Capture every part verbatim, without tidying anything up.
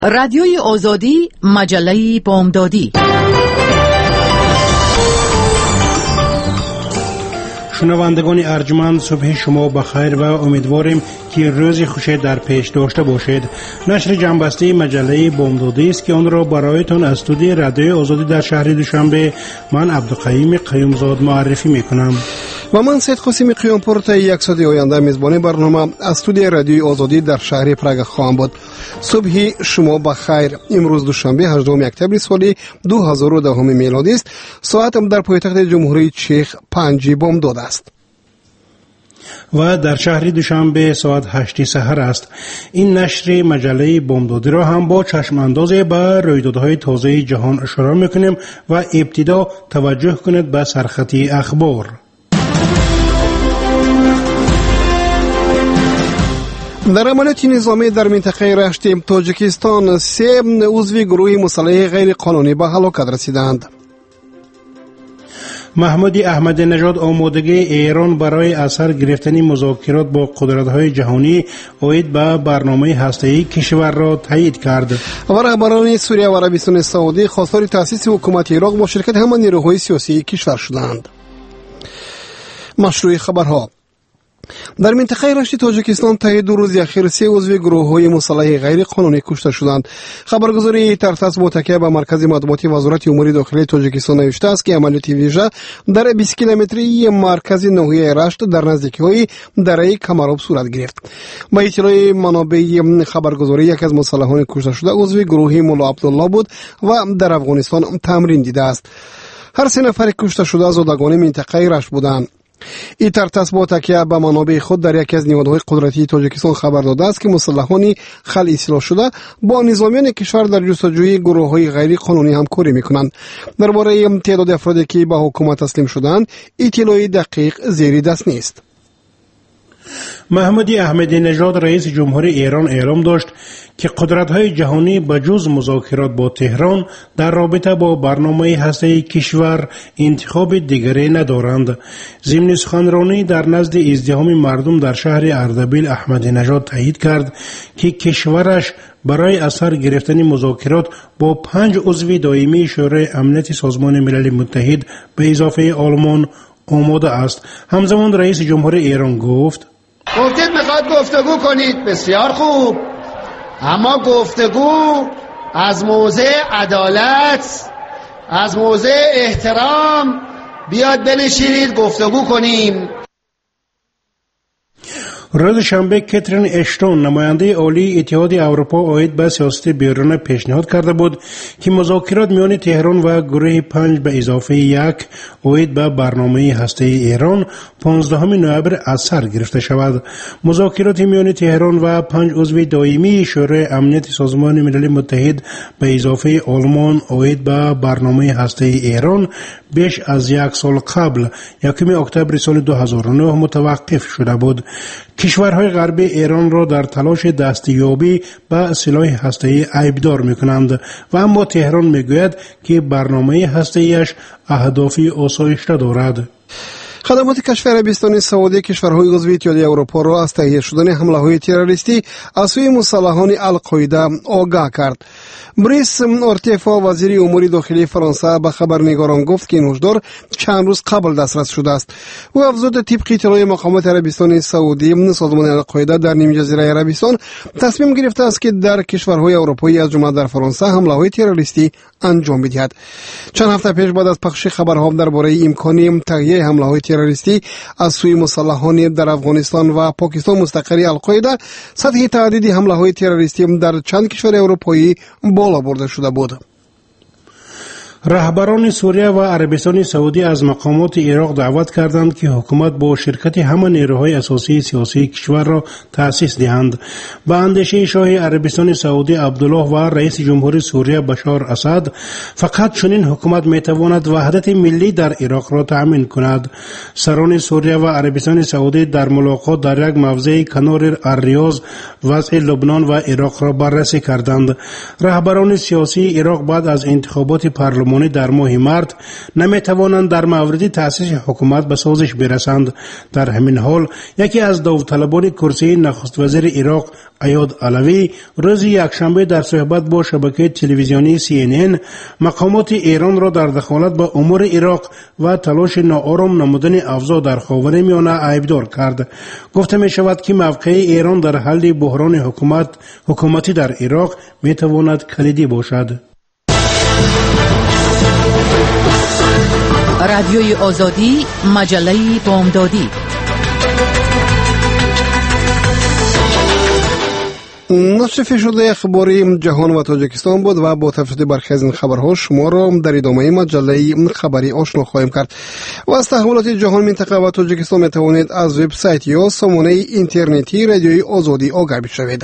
رادیوی آزادی، مجله بامدادی. شنوندگان ارجمند، صبح شما بخیر و امیدواریم که روزی خوشی در پیش داشته باشید. نشر جنبسته مجله بامدادی است که آن را برایتان از استودیوی رادیوی آزادی در شهر دوشنبه من عبدالقیوم قیومزاد معرفی میکنم و من سید قاسم قیامپور تا یک ساعت آینده میزبانی برنامه از استودیوی رادیوی آزادی در شهر پراگ خواهم بود. صبح شما بخیر. امروز دوشنبه هجدهم اکتبر سال دو هزار و ده میلادی است. ساعت در پایتخت جمهوری چک پنج بامداد است و در شهر دوشنبه ساعت هشت سحر است. این نشر مجله بامدادی را هم با چشم اندازی به رویدادهای تازه جهان اشاره میکنیم و ابتدا توجه کنید به سرخطی اخبار. در عملیات نظامی در منطقه رشت تاجیکستان سه عضو گروه مسلح غیر قانونی به هلاکت رسیدند. محمود احمدی نژاد آمادگی ایران برای اثر گرفتن مذاکرات با قدرت‌های جهانی عاید به برنامه هسته‌ای کشور را تایید کرد. و رهبران سوریه و عربستان سعودی خواستار تأسیس حکومت عراق با شرکت همه نیروهای سیاسی کشور شدند. مشروع خبرها. در منطقه رشت تاجیکستان طی دو روز اخیر سه عضو گروه‌های مسلح غیر قانونی کشته شدند. خبرگزاری ترتاس با تکیه به مرکز معلوماتی وزارت امور داخلی تاجیکستان نوشته است که عملیات ویژه در بیست کیلومتری مرکز ناحیه رشت در نزدیکی‌های دره کمراب صورت گرفت. با اطلاع منابع خبرگزاری یک از مسلحان کشته شده عضو گروه مولا عبدالله بود و در افغانستان تمرین دیده است. هر سه نفر کشته شده زادگان منطقه رشت بودند. این ترتاس با تکیه به منابع خود در یکی از نهادهای قدرتی تاجیکستان خبر داده است که مسلحان خلع اصلاح شده با نظامیان کشور در جستجوی گروه‌های غیر قانونی همکاری میکنند. درباره تعداد افرادی که به حکومت تسلیم شدند اطلاع دقیق زیر دست نیست. محمود احمدی نژاد رئیس جمهوری ایران اعلام داشت که قدرت‌های جهانی بجز مذاکرات با تهران در رابطه با برنامه هسته‌ای کشور انتخاب دیگری ندارند. ضمن سخنرانی در نزد ازدحام مردم در شهر اردبیل احمدی نژاد تایید کرد که کشورش برای اثر گرفتن مذاکرات با پنج عضو دائمی شورای امنیت سازمان ملل متحد به اضافه آلمان آماده است. همزمان رئیس جمهوری ایران گفت: گفتید میخواد گفتگو کنید، بسیار خوب، اما گفتگو از موضع عدالت، از موضع احترام بیاد بنشینید گفتگو کنیم. روز شنبه کاترین اشتون نماینده عالی اتحاد اروپا عاید به سیاست بیرون پیشنهاد کرده بود که مذاکرات میان تهران و گروه پنج به اضافه یک عاید به برنامه هسته‌ای ایران پانزدهم نوامبر از سر گرفته شود. مذاکرات میان تهران و پنج عضو دائمی شورای امنیت سازمان ملل متحد به اضافه آلمان عاید به برنامه هسته‌ای ایران بیش از یک سال قبل یکم اکتبر سال دو هزار و نه متوقف شده بود. کشورهای غربی ایران را در تلاش دستیابی به سلاح هسته‌ای عیبدار می‌کنند و اما تهران می‌گوید که برنامه هسته‌ایش اهدافی آسایشته دارد. خدمات کشور عربستان سعودی کشورهای عضو اتحاد اروپا را از تهیه شدن حمله‌های تروریستی از سوی مسلحان القاعده آگاه کرد. بریس آرتفا وزیر امور داخلی فرانسه به خبرنگاران گفت که این هشدار چند روز قبل دسترس شده است. او افزود طبق اطلاع مقامات عربستان سعودی سازمان القاعده در نیم جزیره عربستان تصمیم گرفته است که در کشورهای اروپایی از جمله در فرانسه حمله‌های تروریستی انجام بدهد. چند هفته پیش بعد از پخش خبرها درباره امکان تهیه حمله‌های تروریستی از سوی مسلحان در افغانستان و پاکستان مستقر القاعده، سطح تعدادی حمله‌های تروریستی در چند کشور اروپایی بالا برده شده بود. رهبران سوریه و عربستان سعودی از مقامات عراق دعوت کردند که حکومت با شرکت همه نیروهای اساسی سیاسی کشور را تأسیس دهند. به اندیشه شاه عربستان سعودی عبدالله و رئیس جمهوری سوریه بشار اسد، فقط چنین حکومت میتواند وحدت ملی در عراق را تأمین کند. سران سوریه و عربستان سعودی در ملاقات در یک موضع کنار الریاض وضع لبنان و عراق را بررسی کردند. رهبران سیاسی عراق بعد از انتخابات پارلمان پارلمانی در ماه مارت نمیتوانند در مورد تأسیس حکومت به سازش برسند. در همین حال یکی از داوطلبان کرسی نخست وزیر عراق ایاد علوی روز یکشنبه در صحبت با شبکه تلویزیونی سی ان ان مقامات ایران را در دخالت به امور عراق و تلاش ناآرام نمودن اوضاع در خاورمیانه عیبدار کرد. گفته می شود که موقع ایران در حل بحران حکومت حکومتی در عراق می تواند کلیدی باشد. رادیوی آزادی، مجله بامدادی. نشر شده اخباری جهان و تاجیکستان بود و با تفصیل برخی از این خبرها شما را در ادامه مجله خبری آشنا خواهیم کرد. و از تحولات جهان منطقه و تاجیکستان می توانید از وبسایت یا سامانه اینترنتی رادیوی آزادی آگاه بشوید.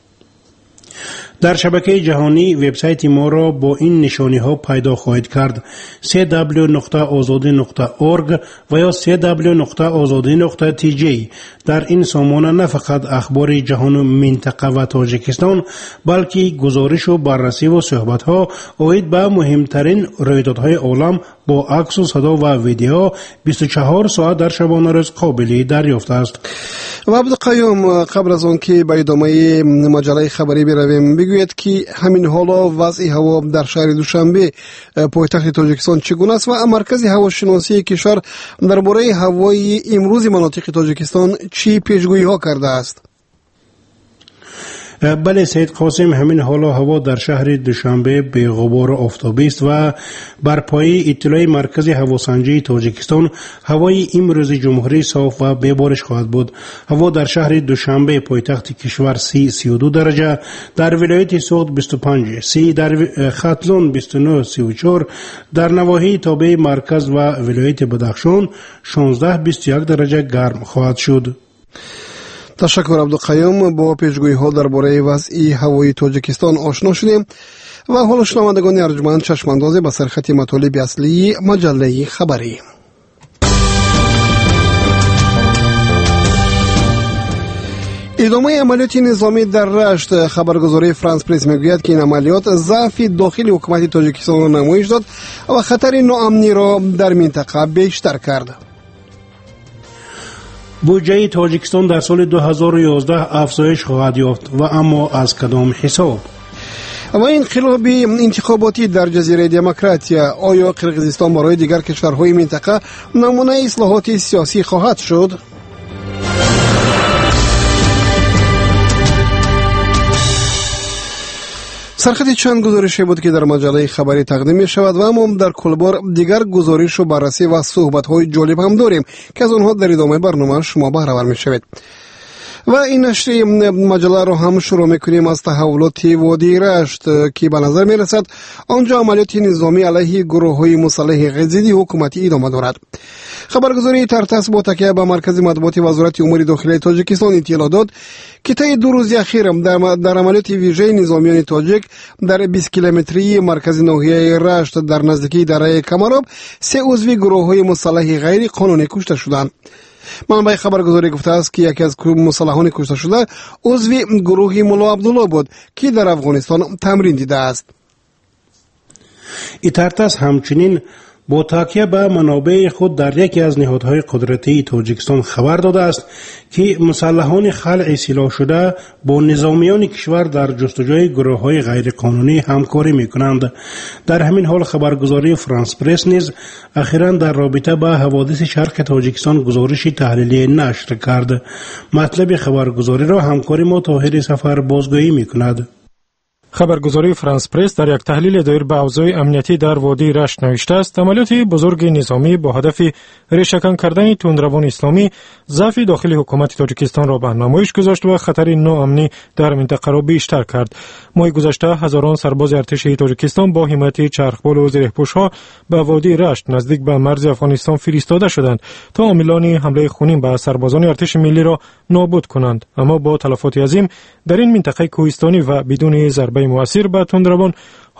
در شبکه جهانی وبسایت ما را با این نشانی ها پیدا خواهید کرد: سی دبلیو نقطه آزادی نقطه اورگ و یا سی دبلیو نقطه آزادی نقطه تی جی. در این سامانه نه فقط اخبار جهان و منطقه و تاجیکستان بلکه گزارش و بررسی و صحبت ها اوید به مهمترین رویدادهای عالم با عکس و صدا و ویدیو بیست و چهار ساعت در شبانه روز قابل دریافت است. و عبدالقیوم قبل از آن که به ادامه مجله خبری برویم بگوید که همین حالا وضع هوا در شهر دوشنبه پایتخت تاجیکستان چگونه است و مرکز هواشناسی کشور درباره هوای امروز مناطق تاجیکستان چی پیشگویی ها کرده است؟ بله سید قاسم، همین حالا هوا در شهر دوشنبه به غبار آفتابی است و بر پایه اطلاع مرکز هواسنجی تاجیکستان هوای امروز جمهوری صاف و ببارش خواهد بود. هوا در شهر دوشنبه پایتخت کشور سی سی و دو درجه، در ولایت سوخت بیست و پنج، سی در ختلون بیست و نه سی و چهار، در نواحی تابع مرکز و ولایت بدخشان شانزده بیست و یک درجه گرم خواهد شد. تشکر عبدالقیوم. با پیشگویی ها درباره وضع هوایی تاجیکستان آشنا شدیم و حالا شنوندگان ارجمند چشمانداز به سرخط مطالب اصلی مجله خبری. ادامه عملیات نظامی در رشت. خبرگزاری فرانس پرس میگوید که این عملیات ضعف داخلی حکومت تاجیکستان را نمایش داد و خطر ناامنی را در منطقه بیشتر کرد. بودجه تاجیکستان در سال دو هزار و یازده افزایش خواهد یافت و اما از کدام حساب؟ و انقلاب انتخاباتی در جزیره دموکراتیا. آیا قرقیزستان برای دیگر کشورهای منطقه نمونه اصلاحات سیاسی خواهد شد؟ سرخط چند گزارشی بود که در مجله خبری تقدیم می شود و ما در کل بار دیگر گزارش و بررسی و صحبت های جالب هم داریم که از آنها در ادامه برنامه شما بهره ور می شوید. و این نشر مجله رو هم شروع میکنیم از تحولات وادی رشت که به نظر می رسد آنجا عملیات نظامی علیه گروه های مسلح غزیدی حکومتی ادامه دارد. خبرگزاری ترتاس با تکیه به مرکز مطبوعات وزارت امور داخلی تاجیکستان اطلاع داد که طی دو روز اخیر در, در عملیات ویژه نظامیان تاجیک در بیست کیلومتری مرکز ناحیه رشت در نزدیکی دره کمراب سه عضو گروه های مسلح غیر قانونی کشته شدند. منبع خبرگزاری گفته است که یکی از مسلحان کشته شده عضو گروه ملا عبدالله بود که در افغانستان تمرین دیده است. ایترتاس همچنین با تکیه به منابع خود در یکی از نهادهای قدرتی تاجیکستان خبر داده است که مسلحان خلع سلاح شده با نظامیان کشور در جستجوی گروه‌های غیرقانونی همکاری می‌کنند. در همین حال خبرگزاری فرانس پرس نیز اخیراً در رابطه با حوادث شرق تاجیکستان گزارش تحلیلی نشر کرد. مطلب خبرگزاری را همکار ما طاهر سفر بازگویی می‌کند. خبرگزاری فرانس پرس در یک تحلیل دایر به اوضاع امنیتی در وادی رشت نوشته است عملیات بزرگ نظامی با هدف ریشه‌کن کردن تندروان اسلامی ضعف داخلی حکومت تاجیکستان را به نمایش گذاشت و خطر ناامنی در منطقه را بیشتر کرد. ماه گذشته هزاران سرباز ارتش تاجیکستان با حمایت چرخبال و زره‌پوش‌ها به وادی رشت نزدیک به مرز افغانستان فرستاده شدند تا عاملان حمله خونین به سربازان ارتش ملی را نابود کنند، اما با تلفات عظیم در این منطقه کوهستانی و بدون ضربه مؤثر به تندروان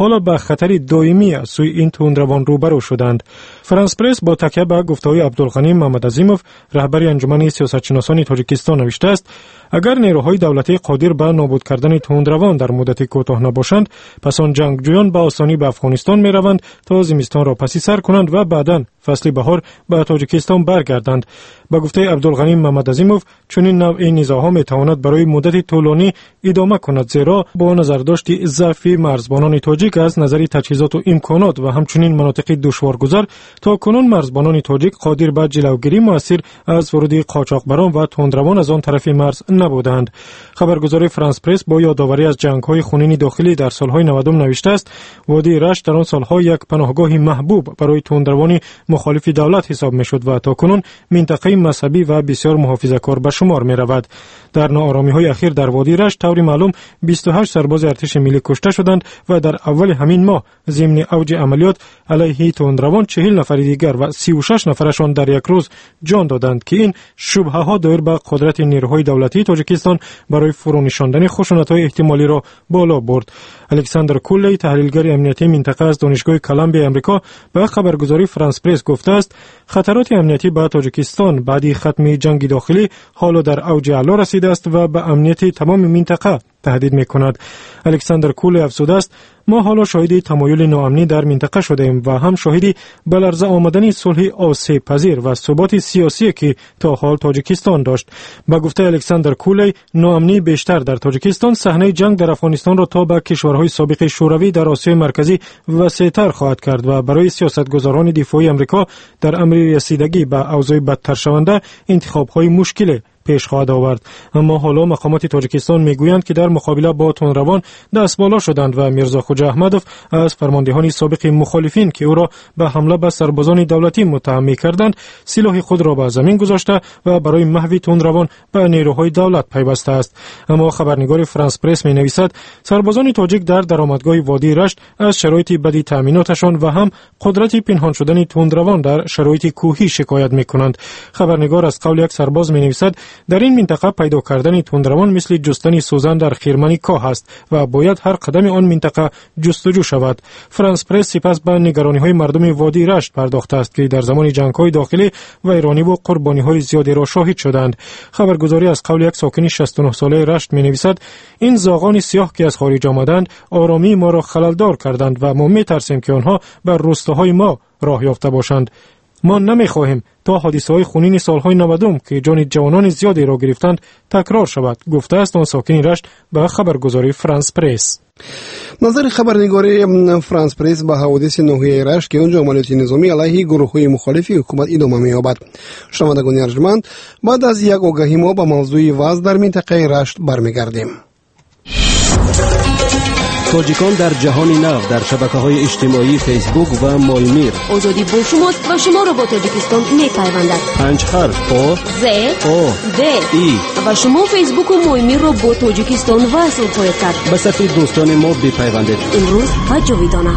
حالا به خطری دائمی از سوی این تندروان روبرو شدند. فرانس پرس با تکیه به گفته‌های عبدالغنی محمدعظیموف رهبر انجمن سیاستشناسان تاجیکستان نوشته است اگر نیروهای دولتی قادر به نابود کردن تندروان در مدت کوتاه نباشند، پس آن جنگجویان به آسانی به افغانستان می روند تا زمستان را پسی سر کنند و بعداً فصل بهار به تاجیکستان برگردند. با گفته عبدالغنی محمدعظیموف چنین نوع نزاع‌ها می تواند برای مدت طولانی ادامه کند، زیرا با نظرداشت ضعف مرزبانان تاجیک از نظر تجهیزات و امکانات و همچنین مناطق دشوارگذر تا کنون مرزبانان تاجیک قادر به جلوگیری مؤثر از ورود قاچاقبران و تندروان از آن طرف مرز نبودند. خبرگزاری فرانس پرس با یادآوری از جنگ‌های خونین داخلی در سال‌های نودم نوشته است وادی رشت در آن سال‌ها یک پناهگاه محبوب برای تندروان مخالف دولت حساب می‌شد و تا کنون منطقه مذهبی و بسیار محافظه‌کار به شمار می‌رود. در ناآرامی‌های اخیر در وادی رشت طور معلوم بیست و هشت سرباز ارتش ملی کشته شدند و در اول همین ماه ضمن اوج عملیات علیه تندروان چهل نفر دیگر و سی و شش نفرشان در یک روز جان دادند که این شبهه‌ها دایر به قدرت نیروهای دولتی تاجیکستان برای فرونشاندن خشونت‌های احتمالی را بالا برد. الکساندر کولی تحلیلگر امنیتی منطقه از دانشگاه کلمبیا آمریکا به خبرگزاری فرانس پرس گفته است خطرات امنیتی به تاجیکستان بعد ختم جنگ داخلی حالا در اوج اعلا رسیده است و به امنیت تمام منطقه تهدید می‌کند. الکساندر کولی افزوده است ما حالا شاهد تمایل ناامنی در منطقه شدیم و هم شاهد به لرزه آمدن صلح آسیب پذیر و ثبات سیاسی که تا حال تاجیکستان داشت. با گفته الکساندر کولی ناامنی بیشتر در تاجیکستان صحنه جنگ در افغانستان را تا به کشورهای سابق شوروی در آسیای مرکزی وسیع‌تر خواهد کرد و برای سیاستگزاران دفاعی آمریکا در امر رسیدگی به اوضاع بدتر شونده انتخاب‌های مشکل پیش خواهد آورد. اما حالا مقامات تاجیکستان میگویند که در مقابله با تندروان دست بالا شدند و میرزا خوجا احمدوف از فرماندهان سابق مخالفین که او را به حمله به سربازان دولتی متهم می‌کردند سلاح خود را به زمین گذاشته و برای محو تندروان به نیروهای دولت پیوسته است. اما خبرنگار فرانس پرس می‌نویسد سربازان تاجیک در درآمدگاه وادی رشت از شرایط بدی تامیناتشان و هم قدرت پنهان شدن تندروان در شرایط کوهی شکایت می‌کنند. خبرنگار از قول یک سرباز می‌نویسد در این منطقه پیدا کردن تندروان مثل جستن سوزن در خرمن کاه است و باید هر قدم آن منطقه جستجو شود. فرانس پرس سپس به نگرانی‌های مردم وادی رشت پرداخته است که در زمان جنگ‌های داخلی ویرانی و قربانی‌های زیادی را شاهد شدند. خبرگزاری از قول یک ساکن شصت و نه ساله رشت می‌نویسد این زاغان سیاه که از خارج آمدند آرامی ما را خلل‌دار کردند و ما می‌ترسیم که آنها بر روستاهای ما راه یافته باشند. ما نمی‌خواهیم تا حادثه‌های خونین سال‌های نودم که جان جوانان زیادی را گرفتند تکرار شود، گفته است آن ساکن رشت به خبرگزاری فرانس پرس. نظر خبرنگاری فرانس پرس به حوادث ناحیه رشت که اونجا عملیات نظامی علیه گروه‌های مخالف حکومت ادامه می‌یابد. شنوندگان ارجمند، بعد از یک آگاهی ما به موضوع وضع در منطقه رشت برمیگردیم. تاجیکان در جهان نو در شبکه‌های اجتماعی فیسبوک و مایمیر. آزادی با شماست و شما را با تاجیکستان می‌پیوندد. پنج حرف آ ز او د ای و شما فیسبوک و مایمیر را با تاجیکستان وصل خواهید کرد. به صفحه دوستان ما بپیوندید. امروز و جاویدانه.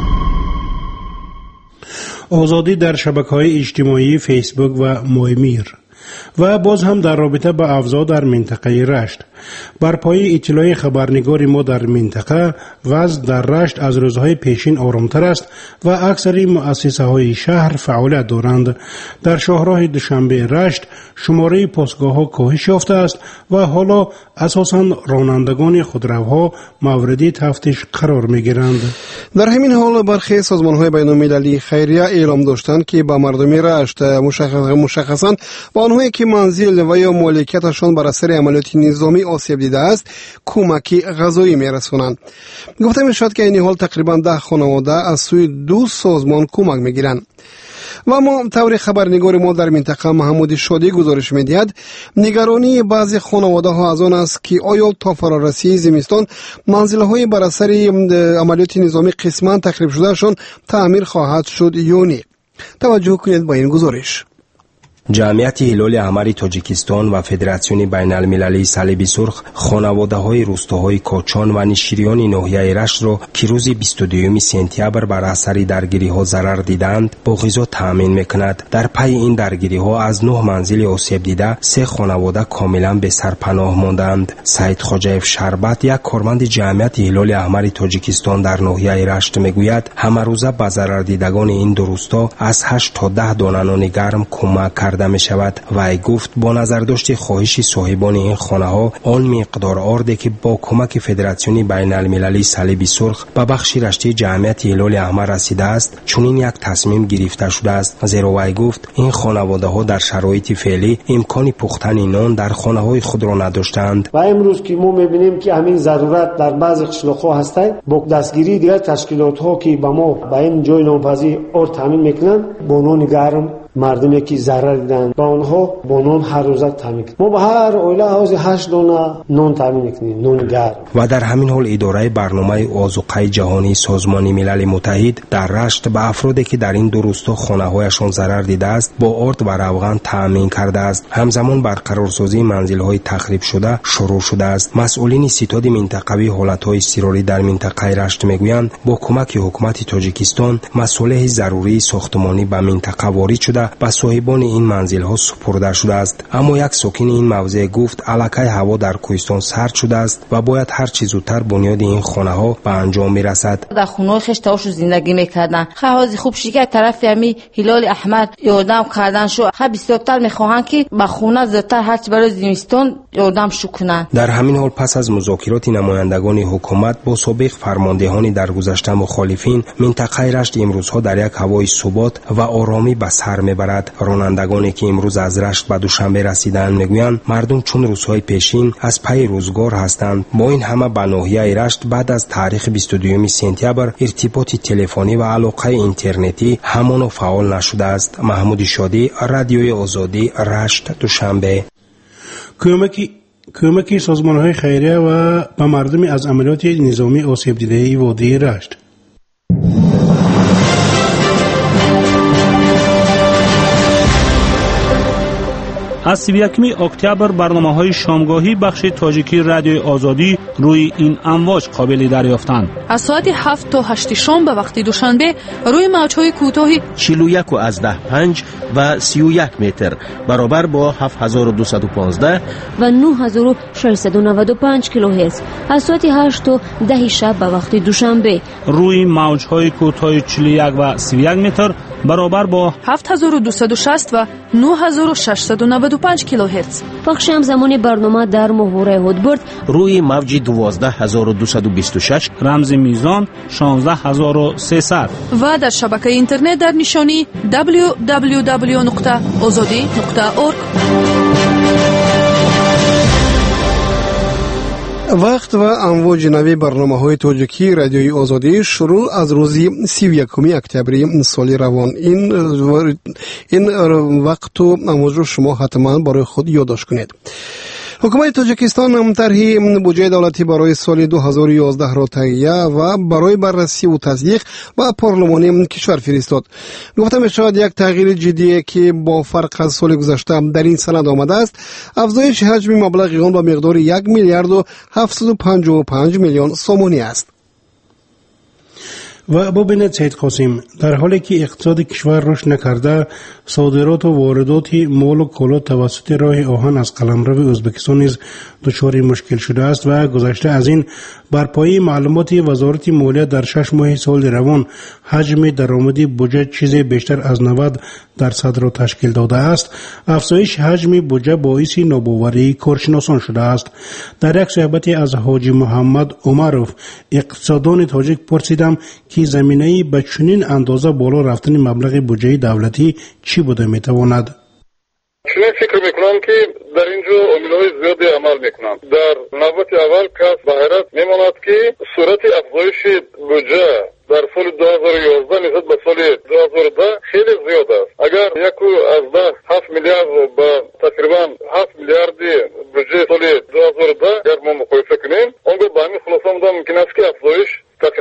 آزادی در شبکه‌های اجتماعی فیسبوک و مایمیر و باز هم در رابطه با اوضاع در منطقه رشت. بر پای اطلاع خبرنگار ما در منطقه وضع در رشت از روزهای پیشین آرامتر است و اکثر مؤسسه های شهر فعالیت دارند. در شاهراه دوشنبه رشت شماره پاسگاه ها کاهش یافته است و حالا اساساً رانندگان خودروها مورد تفتیش قرار می گیرند. در همین حال برخی سازمان های بین المللی خیریه اعلام داشتند که به مردم رشت مشخصاً با آنهایی که منزل و یا مالکیتشان بر اثر عملیات نظامی آسیب دیده است کمکی غذایی میرسونند. گفته میشد که این حال تقریبا ده خانواده از سوی دو سازمان کمک میگیرند. و ما طور خبرنگار ما در منطقه محمود شادی گزارش میدهد نگرانی بعضی خانواده ها از آن است که آیا تا فرارسی زمستان منزل های بر اثر عملیات نظامی قسما تخریب شده شون تعمیر خواهد شد یا نه. توجه کنید با این گزارش. جمعیت هلال احمر تاجیکستان و فدراسیون بین المللی صلیب سرخ خانواده‌های روستاهای کوچان و نشریان ناحیه رشت را که روز بیست و دوم سپتامبر بر اثر درگیری‌ها ضرر دیدند با غذا تامین می‌کند. در پی این درگیری‌ها از نه منزل آسیب دیده سه خانواده کاملا به سرپناه ماندند. سعید خواجاев شربت یک کارمند جمعیت هلال احمر تاجیکستان در ناحیه رشت میگوید همه روزه به ضرر دیدگان این دو روستا از هشت تا ده دانه نان گرم کمک کرده می شود. وی گفت با نظر داشت خواهش صاحبان این خانه ها آن مقدار آردی که با کمک فدراسیون بین المللی صلیب سرخ به بخش رشته جمعیت هلال احمر رسیده است چنین یک تصمیم گرفته شده است. زیرا وی گفت این خانواده ها در شرایط فعلی امکان پختن نان در خانه های خود را نداشتند. و امروز که ما میبینیم که همین ضرورت در بعضی قشلاق‌ها هست، با دستگیری دیگر تشکیلات ها که به ما به این جای نانپزی اور تامین میکنن با نان گرم مردمی که ضرر دیدن با آنها با نان هر روز تامین کنیم. ما به هر عائله حاضر هشت دانه نان تامین میکنیم، نان گرم. و در همین حال اداره برنامه آذوقه جهانی سازمان ملل متحد در رشت به افرادی که در این دو روستا خانه‌هایشان ضرر دیده است با آرد و روغن تامین کرده است. همزمان برقرارسازی منزل‌های تخریب شده شروع شده است. مسئولین ستاد منطقوی حالت‌های اضطراری در منطقه رشت میگویند با کمک حکومت تاجیکستان مسئله ضروری ساختمانی به منطقه وارد شده به صاحبان این منزل ها سپرده شده است. اما یک ساکن این موضع گفت الکای هوا در کوهستان سرد شده است و باید هر چه زودتر بنیاد این خانه ها به انجام میرسد. در خونه خشتاش زندگی میکردن. خواهی خوب شیکه طرف یمی هلال احمر یادم کردن شو. خب بسیارتر میخواهند که به خونه زودتر هر چه برای زمستان یادم شو کنند. در همین حال پس از مذاکرات نمایندگان حکومت با سابق فرماندهان در گذشته مخالفین منطقه رشت امروزها در یک هوای ثبات و آرامی به سر برد. رانندگانی که امروز از رشت به دوشنبه رسیدند میگویند مردم چون روزهای پیشین از پی روزگار هستند. با این همه به ناحیه رشت بعد از تاریخ بیست و دوم سپتامبر ارتباط تلفنی و علاقه اینترنتی همان فعال نشده است. محمود شادی، رادیوی آزادی، رشت، دوشنبه. کمکی کمکی سازمان‌های خیریه و به مردم از عملیات نظامی آسیب دیده وادی رشت. از سی و یکم اکتبر برنامه‌های شامگاهی بخش تاجیکی رادیوی آزادی روی این امواج قابل دریافتند. از ساعت هفت تا هشت شام به وقت دوشنبه روی موج‌های کوتاه چهل و یک و از ده پنج و سی و یک متر برابر با هفت هزار و دویست و پانزده و نه هزار و ششصد و نود و پنج کیلوهرتز از ساعت هشت تا ده شب به وقت دوشنبه روی موج‌های کوتاه چهل و یک و سی و یک متر برابر با هفت هزار و دویست و شصت و نه هزار و ششصد و نود و پنج کیلوهرتز. پخش همزمان برنامه در محور هودبرد روی موج دوازده هزار و دویست و بیست و شش رمز میزان شانزده هزار و سیصد و در شبکه اینترنت در نشانی دبلیو دبلیو دبلیو نقطه آزادی نقطه اورگ. وقت و امواج نوی برنامه‌های تاجیکی رادیوی آزادی شروع از روز سی و یکم اکتبر سال روان. این این وقت و امواج رو شما حتما برای خود یادداشت کنید. حکومت تاجیکستان هم طرح بودجه دولتی برای سال دو هزار و یازده را تهیه و برای بررسی و تصدیق و پارلمان کشور فرستاد. گفته می‌شود یک تغییر جدی که با فرق از سال گذشته در این سند آمده است افزایش حجم مبلغ آن به مقدار یک میلیارد و هفتصد و پنجاه و پنج میلیون سومانی است. و ببینید سید قاسم، در حالی که اقتصاد کشور رشد نکرده، صادرات و واردات مال و کالا توسط راه آهن از قلمرو ازبکستان نیز دچار مشکل شده است و گذشته از این بر پایه معلومات وزارت مالیه در شش ماه سال روان حجم درآمد بودجه چیزی بیشتر از نود درصد را تشکیل داده است. افزایش حجم بودجه باعث ناباوری کارشناسان شده است. در یک صحبت از حاجی محمد عمروف اقتصاددان تاجیک پرسیدم که زمینه به چنین اندازه بالا رفتن مبلغ بودجه دولتی چی بوده میتواند؟ چنین فکر میکنم که در اینجا عامل‌های زیادی عمل میکنند. در نوبت اول کس به حیرت میماند که صورت افزایش بودجه در سال دو هزار و یازده نسبت به سال دو هزار و ده خیلی زیاد است. اگر یک از ده هفت میلیارد با تقریبا هفت میلیارد بودجه سال دو هزار و ده اگر ما مقایسه کنیم، اون به همین خلاصه ممکن است که افزایش تقریبا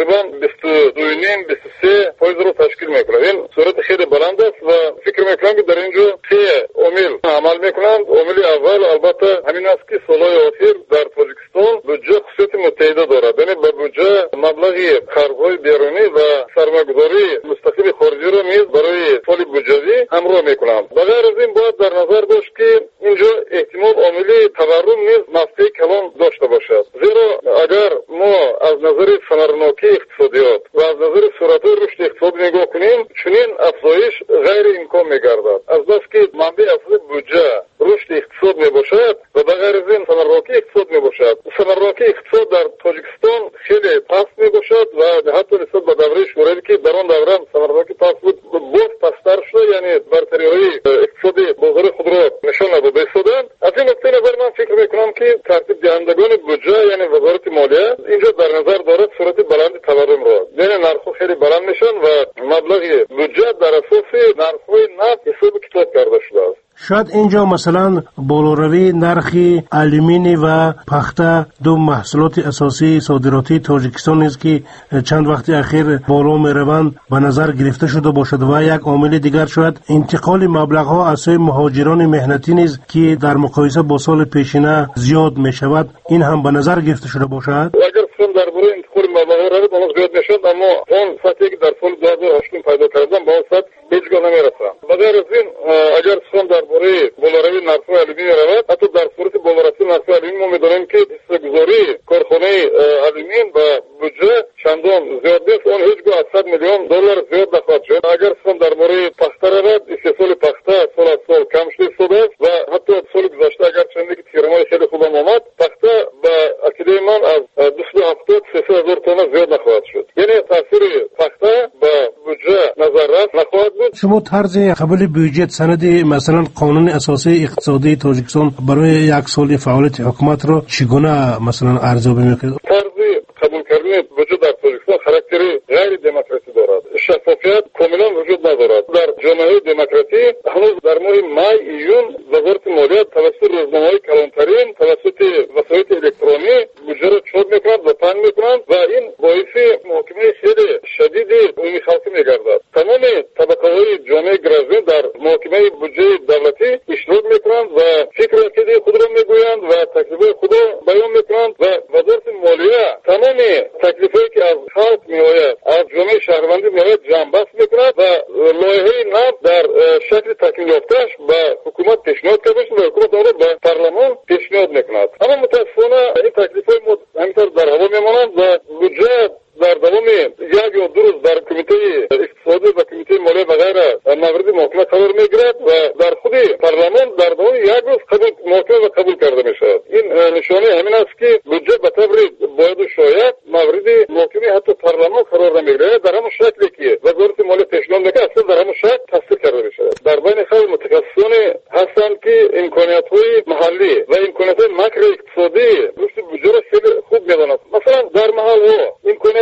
بیست و دو و نیم بیست و سه فایز رو تشکیل میکنه. این صورت خیلی بلند است و فکر میکنم که در اینجا سه عامل عمل میکنند. عامل اول البته همین است که سالهای اخیر در تاجیکستان بودجه خصوصیت متحده دارد، یعنی به بودجه مبلغی خرج‌های بیرونی و سرمایه‌گذاری مستقیم خارجی را نیز برای سال بودجه‌ای همراه میکنند. بغیر از این باید در نظر داشت که اینجا احتمال عاملی تورم نیز نقطه کلان داشته باشد، زیرا اگر ما از نظر ثمرناکی اقتصادیات و از نظر سرعت رشد اقتصاد نگاه کنیم، چنین افزایش غیر امکان میگردد. از بس که منبع اصلی بودجه رشد اقتصاد میباشد و بغیر از این ثمرناکی اقتصاد میباشد. ثمرناکی اقتصاد در تاجیکستان خیلی پست میباشد و حتی نسبت به دوره شوروی که در آن دوره ثمرناکی پست بود، باز پست‌تر شده، یعنی برتری‌های اقتصادی بازار خود را نشان داده ایستادند. از این نقطه نظر من فکر میکنم که ترتیب دهندگان بودجه یعنی وزارت مالیه اینجا در نظر دارد سرعت بلند تورم را، یعنی نرخ‌ها خیلی بلند میشن و مبلغ بودجه در اساس نرخ‌های نفت حساب کتاب کرده شده است. شاید اینجا مثلا بالاروی نرخ آلومینی و پخته دو محصولات اساسی صادراتی تاجیکستان است که چند وقت اخیر بالا میروند به نظر گرفته شده باشد و یک عامل دیگر شاید انتقال مبلغ‌ها از سوی مهاجران مهنتی نیز که در مقایسه با سال پیشینه زیاد میشود، این هم به نظر گرفته شده باشد. اگر فهم درباره انتقال مبلغ‌ها را باز زیاد میشد، اما اون سطحی که در سال دو هزار و هشت پیدا کردن با اون سطح هیچگاه نمیرسند. بغیر از این اگر فهم درباره بالاروی نرخ آلومینی رود، حتی در صورت بالارسی نرخ آلومینی ما می‌دانیم که حصه‌گذاری کارخانه آلومین و بودجه چندان زیاد نیست، اون هیچگاه از صد میلیون دلار زیاد نخواهد شد. اگر فهم درباره پخته رود، استحصال پخته سال از سال کم شده است و حتی سال گذشته اگر چندی که تیرمای خیلی خوب آمد، پخته به عقیده من از دویست و هفتاد تا سیصد هزار تن زیاد نخواهد شد. یعنی تاثیر پخته به بودجه نظارت نخواهد بود. شما طرز قبول بودجه سند مثلا قانون اساسی اقتصادی تاجیکستان برای یک سال فعالیت حکومت را چگونه مثلا ارزیابی میکنید؟ طرز قبول کردن بودجه در تاجیکستان خاراکتری غیر دموکراسی دارد. شفافیت کاملا وجود ندارد. در جامعه دموکراتی هنوز در ماه مای ایون وزارت مالیه توسط روزنامه‌های کلانترین توسط وسایل الکترونی بودجه را چاپ میکنند و پخش میکنند و این باعث محاکمه خیلی شدیدی عمومی خلقی میگردد. تمام طبقه‌های جامعه گروزین در محاکمه بودجه دولتی اشتراک میکنند و فکر و عقیده خود را میگویند و تکلیف‌های خود را بیان میکنند و وزارت مالیه تمام تکلیفی که از خلق میآید از جامعه شهروندی میآید جمع‌بست میکند و لایحه نو در شکل تکمیل یافته‌اش به حکومت پیشنهاد کرده و حکومت آن را به پارلمان پیشنهاد میکند. اما متاسفانه این تکلیف‌های همینطور در هوا میمانند و بودجه در دوام یک یا دو روز در کمیته اقتصادی و کمیته مالیه و غیره مورد محاکمه قرار میگیرد و در خود پارلمان در دوام یک روز قبول محاکمه و قبول کرده میشود. این نشانه همین است که بودجه به طور باید و شاید مورد محاکمه حتی پارلمان قرار نمیگیرد، در همون شکلی که وزارت مالیه پیشنهاد میکنه اصلا در همون شکل تصدیق کرده میشود. در بین خیلی متخصصان هستند که امکانیت‌های محلی و امکانیت‌های ماکرو اقتصادی رشد بودجه را خیلی خوب میدانند. مثلا در محل‌ها امکانیت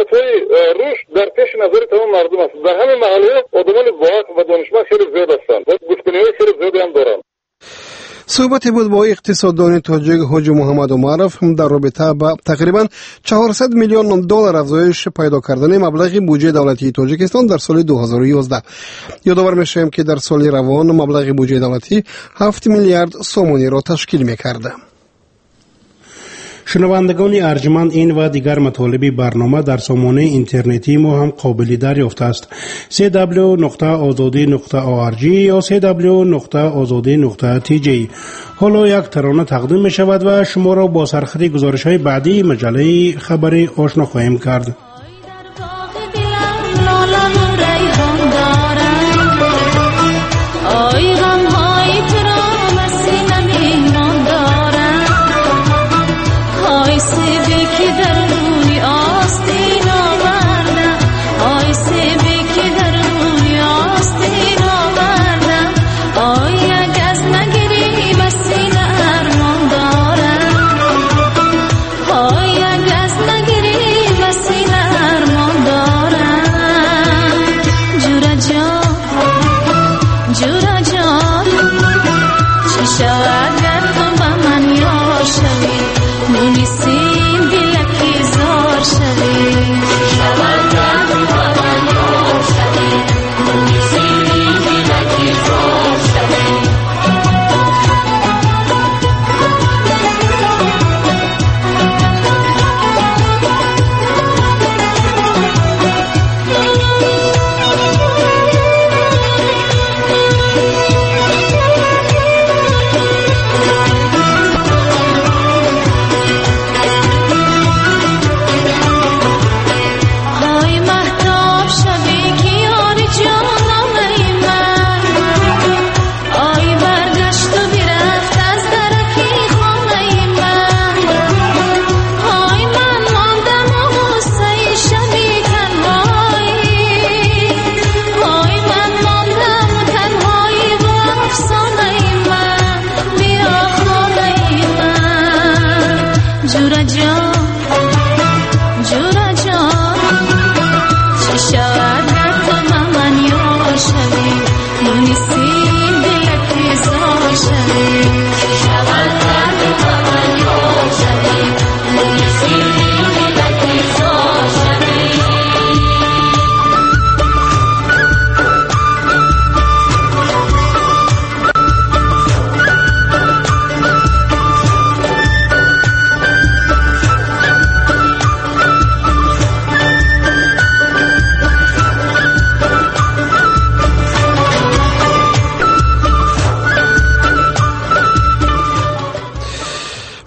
رشد در پیش نظر تمام مردم است. در همین محله آدمان باعث و دانشمند خیلی زیاد هستند و گفتگوهای خیلی زیادی هم دارند. صحبتی بود با اقتصاددان تاجیک حاجی محمد عمرف در رابطه با تقریبا چهارصد میلیون دلار افزایش پیدا کردن مبلغ بودجه دولتی تاجیکستان در سال دو هزار و یازده. یادآور میشیم که در سال روان مبلغ بودجه دولتی هفت میلیارد سومانی را تشکیل میکرد. شنوندگان ارجمند، این و دیگر مطالب برنامه در سامانه اینترنتی ما هم قابل دریافت است. سی دبلیو نقطه آزادی نقطه او آر جی یا سی دبلیو نقطه آزادی نقطه تی جی. حالا یک ترانه تقدیم می شود و شما را با سرخط گزارش های بعدی مجله خبری آشنا خواهیم کرد. Jura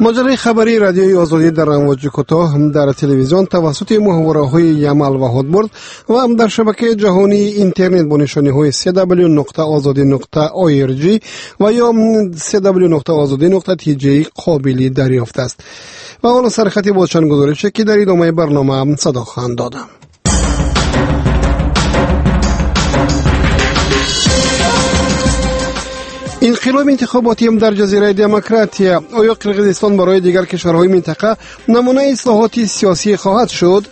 مجله خبری رادیوی آزادی در امواج کوتاه در تلویزیون توسط محوره‌های یمل و هودبرد و هم در شبکه جهانی اینترنت با نشانی‌های دبلیو دبلیو دبلیو نقطه آزادی نقطه او ار جی و یا دبلیو دبلیو دبلیو نقطه آزادی نقطه تی جی قابل دریافت است. و حالا سرخطی با چند گزارشی که در ادامه برنامه صدا خواهند دادم. انقلاب انتخاباتی هم در جزیره دموکراتیا. آیا قرقیزستان برای دیگر کشورهای منطقه نمونه اصلاحات سیاسی خواهد شد؟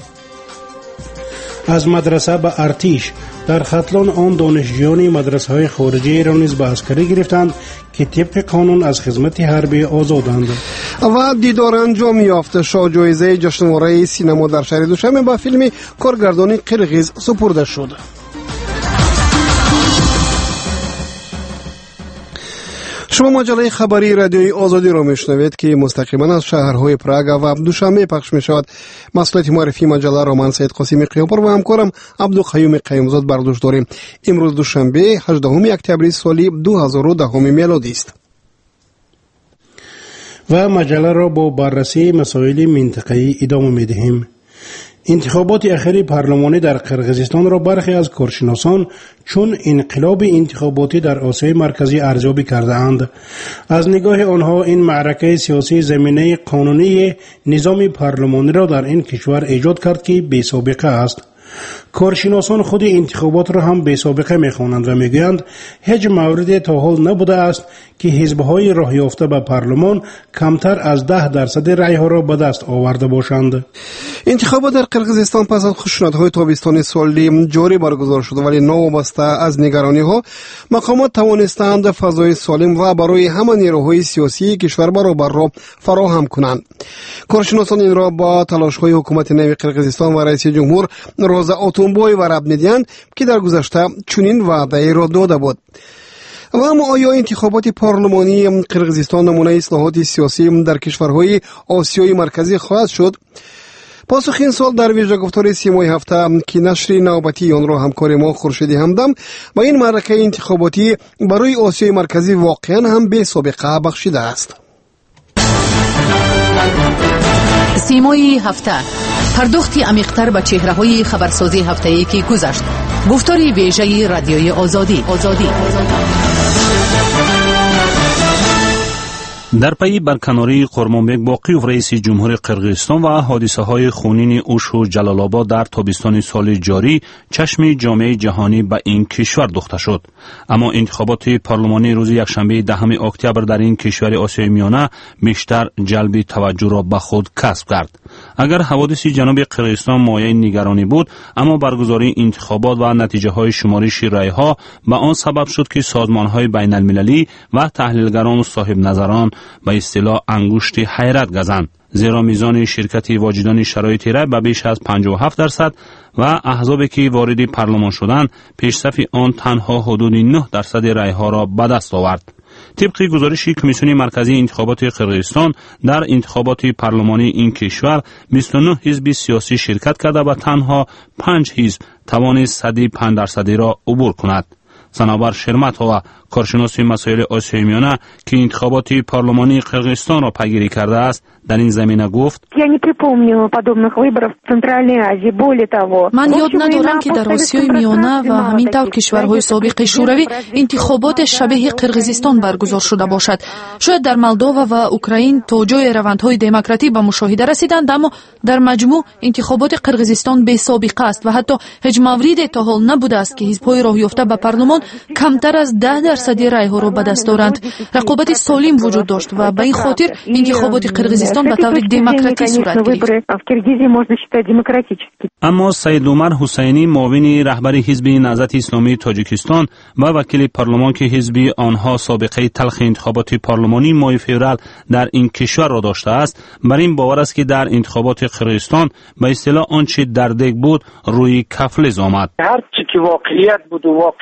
از مدرسه به ارتش در ختلان آن دانشجویان مدرسه های خارجی را نیز به عسکری گرفتند که طبق قانون از خدمت حربی آزادند. و دیدار انجام یافت. شاه جایزه جشنواره سینما در شهر دوشنبه با فیلم کارگردان قرقیز سپرده شد. شما مجله خبری رادیوی آزادی را میشنوید که مستقیما از شهرهای پراگ و دوشنبه پخش می شود. مسئولیت معرفی مجله را من سید قاسمی قیامپور و همکارم عبدالقیوم قیومزاد برداشت داریم. امروز دوشنبه هجدهم اکتبر سال دو هزار و ده میلادی است. و مجله را با بررسی مسائل منطقه‌ای ادامه می‌دهیم. انتخابات اخیر پارلمانی در قرقیزستان را برخی از کارشناسان چون انقلاب انتخاباتی در آسیای مرکزی ارزیابی کرده‌اند. از نگاه آنها این معرکه سیاسی زمینه قانونی نظام پارلمانی را در این کشور ایجاد کرد که بی سابقه است. کارشناسان خود انتخابات را هم بی سابقه می‌خوانند و میگویند هیچ موردی تا حال نبوده است که حزب‌های راه یافته به پارلمان کمتر از ده درصد رأی‌ها را به دست آورده باشند. انتخابات در قرقیزستان پس از خشونت‌های تابستانی سالی جاری برگزار شد، ولی نوابسته از نگرانی‌ها مقامات توانستند فضای سالم و برای همه نیروهای سیاسی کشور برابر را فراهم کنند. کارشناسان این را با تلاش‌های حکومت نو قرقیزستان و رئیس جمهور روزا اتونبای و رب می‌دهند که در گذشته چنین وعده را داده بود. و اما آیا انتخابات پارلمانی قرقیزستان نمونه اصلاحات سیاسی در کشورهای آسیای مرکزی خواهد شد؟ پاسخ این سوال در ویژه گفتار سیمای هفته که نشر نوبتی آن را همکار ما خورشید همدم و این معرکه انتخاباتی برای آسیای مرکزی واقعا هم بی سابقه بخشیده است. سیمای هفته پرداختی عمیق‌تر به چهره‌های خبرسازی هفته‌ای که گذشت. گفتار ویژه رادیوی آزادی. آزادی. در پی برکناری قرمانبک باقیوف رئیس جمهور قرقیزستان و حادثه های خونین اوش و جلال آباد در تابستان سال جاری چشم جامعه جهانی به این کشور دوخته شد. اما انتخابات پارلمانی روز یکشنبه دهم اکتبر در این کشور آسیای میانه بیشتر جلب توجه را به خود کسب کرد. اگر حوادث جنوب قرقیزستان مایه نگرانی بود، اما برگزاری انتخابات و نتیجه های شمارش رای ها به آن سبب شد که سازمان های بین المللی و تحلیلگران و صاحب نظران به اصطلاح انگشت حیرت گزند، زیرا میزان شرکت واجدان شرایط رای به بیش از پنجاه و هفت درصد و احزابی که وارد پارلمان شدند پیشصف آن تنها حدود نه درصد رای ها را به دست آورد. طبق گزارش کمیسیون مرکزی انتخابات قرقیزستان در انتخابات پارلمانی این کشور بیست و نه حزب سیاسی شرکت کرده و تنها پنج حزب توانست صد و پنج درصدی را عبور کند. صنوبر شرمت‌ها و کارشناس مسائل آسیای میانه که انتخابات پارلمانی قرقیزستان را پیگیری کرده است در این زمینه گفت: من یاد ندارم که در آسیای میانه و همین طور کشورهای سابق شوروی انتخابات شبیه قرقیزستان برگزار شده باشد. شاید در مولداوا و اوکراین تا جای روندهای دموکراتی به مشاهده رسیدند، اما در مجموع انتخابات قرقیزستان بی سابقه است و حتی هیچ موردی تا حال نبوده است که حزب‌های راه یافته به پارلمان کمتر از ده درصد رای ها را به دست دارند. رقابت سالم وجود داشت و به این خاطر انتخابات قرقیزستان به طور دموکراتیک صورت گرفت. اما سید عمر حسینی معاون رهبر حزب نهضت اسلامی تاجیکستان و وکیل پارلمان که حزب آنها سابقه تلخ انتخابات پارلمانی ماه فوریه در این کشور را داشته است، بر این باور است که در انتخابات قرقیزستان به اصطلاح آنچه در دگ بود روی کفلز آمد. هر چی که واقعیت بود و واقعا در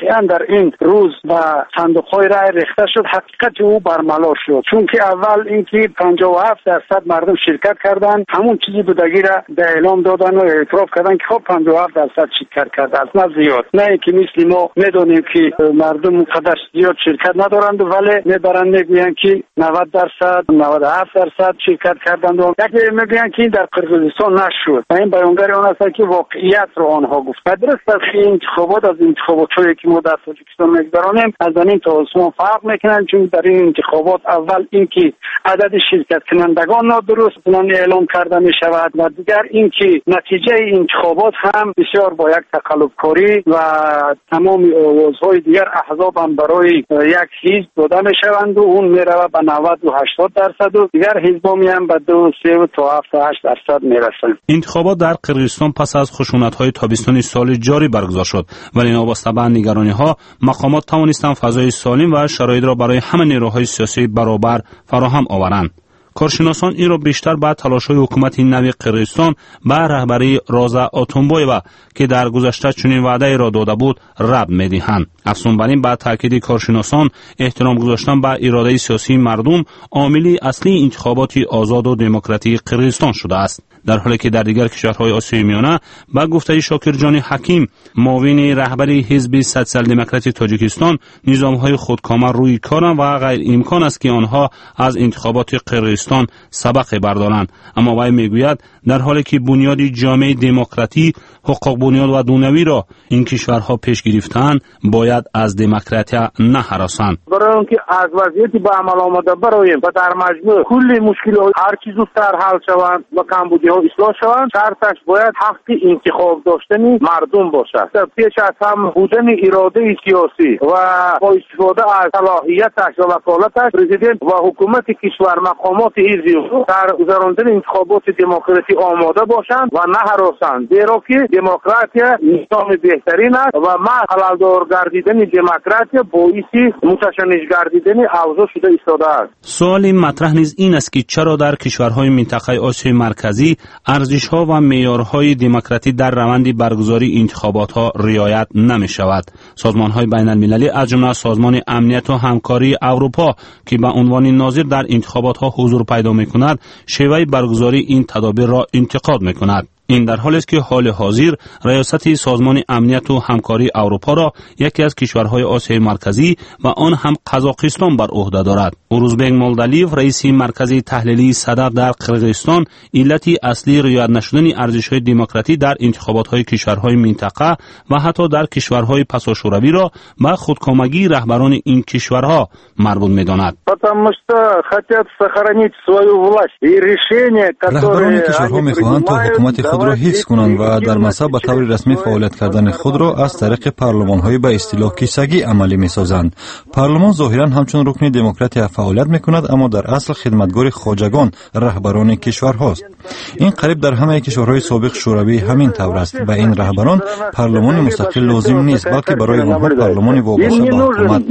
این روز و صندوق‌های رای ریخته شد، حقیقت او برملا شد. چون که اول اینکه پنجاه و هفت درصد مردم شرکت کردن، همون چیزی بودگی را در اعلام دادن و اعتراف کردن که خب پنجاه و هفت درصد شرکت کرده است، نه زیاد. نه اینکه مثل ما میدونیم که مردم قدر زیاد شرکت ندارند ولی میبرن میگوین که نود درصد نود و هفت درصد شرکت کردند و یک میگوین که در قرقیزستان نشد. این بیانگر آن است که واقعیت رو آنها گفت. درست است که انتخابات از انتخاباتی که ما در تاجیکستان میگذرانیم از این تا آسمان فرق میکنن، چون در این انتخابات اول اینکه عدد شرکت کنندگان نادرست اعلام کرده می شود و دیگر اینکه نتیجه انتخابات هم بسیار با یک تقلبکاری و تمام آوازهای دیگر احزاب هم برای یک حزب داده می شوند و اون می رود به نود و هشتاد درصد و دیگر حزبا می هم به دو سه تا هفت و هشت درصد می رسند. انتخابات در قرقیزستان پس از خشونت‌های تابستان سال جاری برگزار شد، ولی نوابسته به نگرانی‌ها مقامات توانستند فضای سالم و شرایط را برای همه نیروهای سیاسی برابر فراهم آورند. کارشناسان این را بیشتر به تلاش‌های حکومت نوی قرقیزستان به رهبری رازا اتونبایوا که در گذشته چنین وعده را داده بود ربط می‌دهند. افزون بر این، به تاکید کارشناسان احترام گذاشتن به اراده سیاسی مردم عاملی اصلی انتخابات آزاد و دموکراتیک قرقیزستان شده است، در حالی که در دیگر کشورهای آسیای میانه با گفته شاکرجان حکیم معاون رهبری حزب سوسیال دموکراتی تاجیکستان نظام‌های خودکامه روی کارند و غیر امکان است که آنها از انتخابات قرقیزستان سبق بردارند. اما وی میگوید در حالی که بنیاد جامعه دموکراتی حقوق بنیاد و دونوی را این کشورها پیش گرفتند باید از دموکراتیا نهراسند. برای اینکه از وضعیتی به عمل آمده برایم و در مجموع کل مشکلات هر چیز زودتر حل شوند و کمبودی‌ها اصلاح شوند، شرطش باید حق انتخاب داشتنی مردم باشد. پیش از هم بودن اراده سیاسی و با استفاده از صلاحیتش و وکالتش پرزیدنت و حکومت کشور مقامات حزبی در گذراندن انتخابات دموکراسی آماده باشند و نه هراسند، زیرا که دموکراتیا نظام بهترین است و ما حلالدار گردیدن دموکراتیا باعث متشنج گردیدن اوضاع شده ایستاده است. سوال مطرح نیز این است که چرا در کشورهای منطقه آسیای مرکزی ارزش‌ها و معیارهای دموکراتی در روند برگزاری انتخابات‌ها رعایت نمی‌شود؟ سازمان‌های بین‌المللی از جمله سازمان امنیت و همکاری اروپا که به عنوان ناظر در انتخابات‌ها حضور پیدا می‌کند، شیوه برگزاری این تدابیر را انتقاد می‌کند. این در حالی است که حال حاضر ریاست سازمان امنیت و همکاری اروپا را یکی از کشورهای آسیای مرکزی و آن هم قزاقستان بر عهده دارد. اوروزبک مولدالیف رئیس مرکز تحلیلی صدف در قرقیزستان علت اصلی رعایت نشدن ارزش‌های دموکراتی در انتخابات‌های کشورهای منطقه و حتی در کشورهای پساشوروی را به خودکامگی رهبران این کشورها مربوط می‌داند. رهبران کشورها می‌خواهند تا حکومت خود را حفظ کنند و در مصب به طور رسمی فعالیت کردن خود را از طریق پارلمان‌های به اصطلاح کیسگی عملی می‌سازند. پارلمان ظاهراً همچون رکن دموکراتی فعالیت می‌کند، اما در اصل خدمتگار خواجگان رهبران کشورهاست. این قریب در همه کشورهای سابق شوروی همین طور است. به این رهبران پارلمان مستقل لازم نیست، بلکه برای آنها پارلمان وابسته به حکومت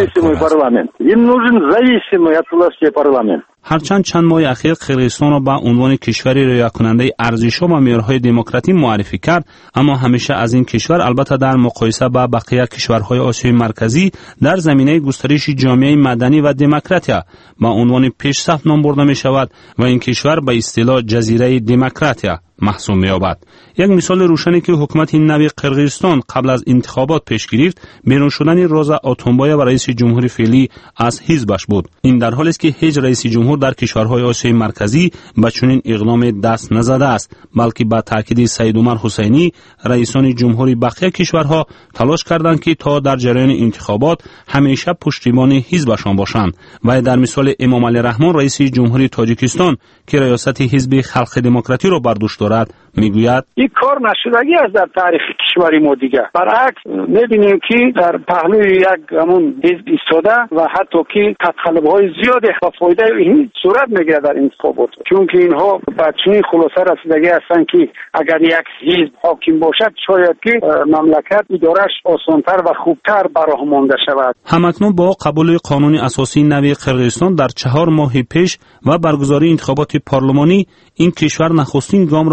است. هرچند چند ماه اخیر قرقیزستان را به عنوان کشوری رعایت کننده ارزش‌ها و معیارهای دموکراتی معرفی کرد، اما همیشه از این کشور البته در مقایسه با بقیه کشورهای آسیای مرکزی در زمینه گسترش جامعه مدنی و دموکراتیا به عنوان پیشرفت نام برده می شود و این کشور به اصطلاح جزیره دموکراتیا محسوب می‌یابد. یک مثال روشنی که حکومت نوی قرقیزستان قبل از انتخابات پیش گرفت، بیرون شدن رازا اتونبایوا و رئیس جمهور فعلی از حزبش بود. این در حالی است که هیچ رئیس جمهور در کشورهای آسیای مرکزی به چنین اقدام دست نزده است، بلکه با تاکید سید عمر حسینی رئیسان جمهوری بقیه کشورها تلاش کردند که تا در جریان انتخابات همیشه پشتیبان حزبشان باشند. و در مثال امام علی رحمان رئیس جمهوری تاجیکستان که ریاست حزب خلق دموکراتی را بر دوش دارد میگوید این کار نشدگی است در تاریخ کشوری ما دیگه. برعکس میبینیم که در پهلوی یک همون حزب ایستاده و حتی که تقلب‌های زیادی و فایده این صورت میگیره در انتخابات، چون که اینها به چنین خلاصه رسیدگی هستند که اگر یک حزب حاکم باشد شاید که مملکت ادارش آسانتر و خوبتر براه مانده شود. همکنون با قبول قانون اساسی نوی قرقیزستان در چهار ماه پیش و برگزاری انتخابات پارلمانی، این کشور نخستین گام را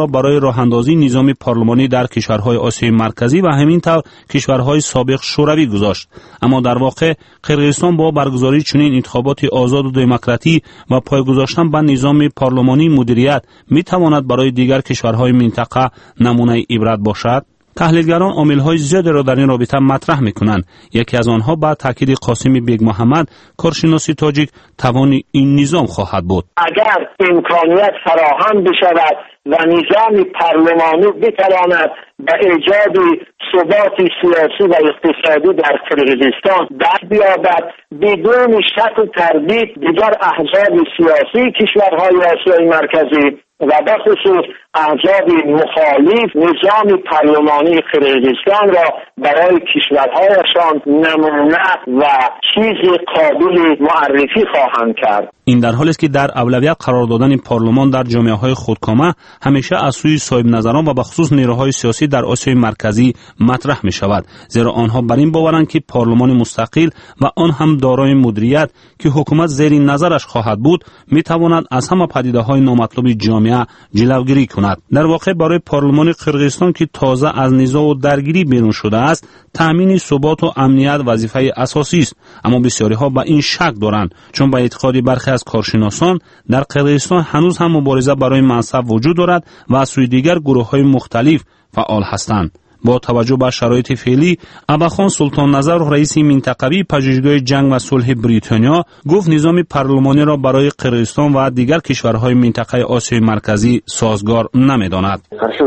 برای راه اندازی نظام پارلمانی در کشورهای آسیای مرکزی و همین طور کشورهای سابق شوروی گذاشت. اما در واقع قرقیزستان با برگزاری چنین انتخابات آزاد و دموکراتی و پایگذاشتن به نظام پارلمانی مدیریت می تواند برای دیگر کشورهای منطقه نمونه عبرت باشد. تحلیلگران عامل‌های زیادی را در این رابطه مطرح می‌کنند. یکی از آنها با تاکید قاسم بیگ محمد کارشناس تاجیک توان این نظام خواهد بود. اگر امکانیت فراهم بشود و نظام پارلمانی بتواند به ایجاد ثبات سیاسی و اقتصادی در قرقیزستان دست بیابد، بدون شک و تردید دیگر احزاب سیاسی کشورهای آسیای مرکزی و به خصوص احزاب مخالف نظام پارلمانی قرقیزستان را برای کشورهایشان نمونه و چیز قابل معرفی خواهند کرد. این در حالی است که در اولویت قرار دادن پارلمان در جامعه‌های خودکامه همیشه از سوی صاحب نظران و به خصوص نیروهای سیاسی در آسیای مرکزی مطرح می شود، زیرا آنها بر این باورند که پارلمان مستقل و آن هم دارای مدیریت که حکومت زیر نظرش خواهد بود می تواند از همه پدیده‌های نامطلوب جامعه جلوگیری کند. در واقع برای پارلمان قرقیزستان که تازه از نزاع و درگیری بیرون شده است، تامین ثبات و امنیت وظیفه اساسی است. اما بسیاری‌ها به این شک دارند، چون به اعتقاد برخی از کارشناسان در قرقیزستان هنوز هم مبارزه برای منصب وجود دارد و از سوی دیگر گروه‌های مختلف فعال هستند. با توجه به شرایط فعلی، اباخان سلطان نظر رئیس منطقوی پژوهشگاه جنگ و صلح بریتانیا گفت نظام پارلمانی را برای قرقیزستان و دیگر کشورهای منطقه آسیای مرکزی سازگار نمی‌داند.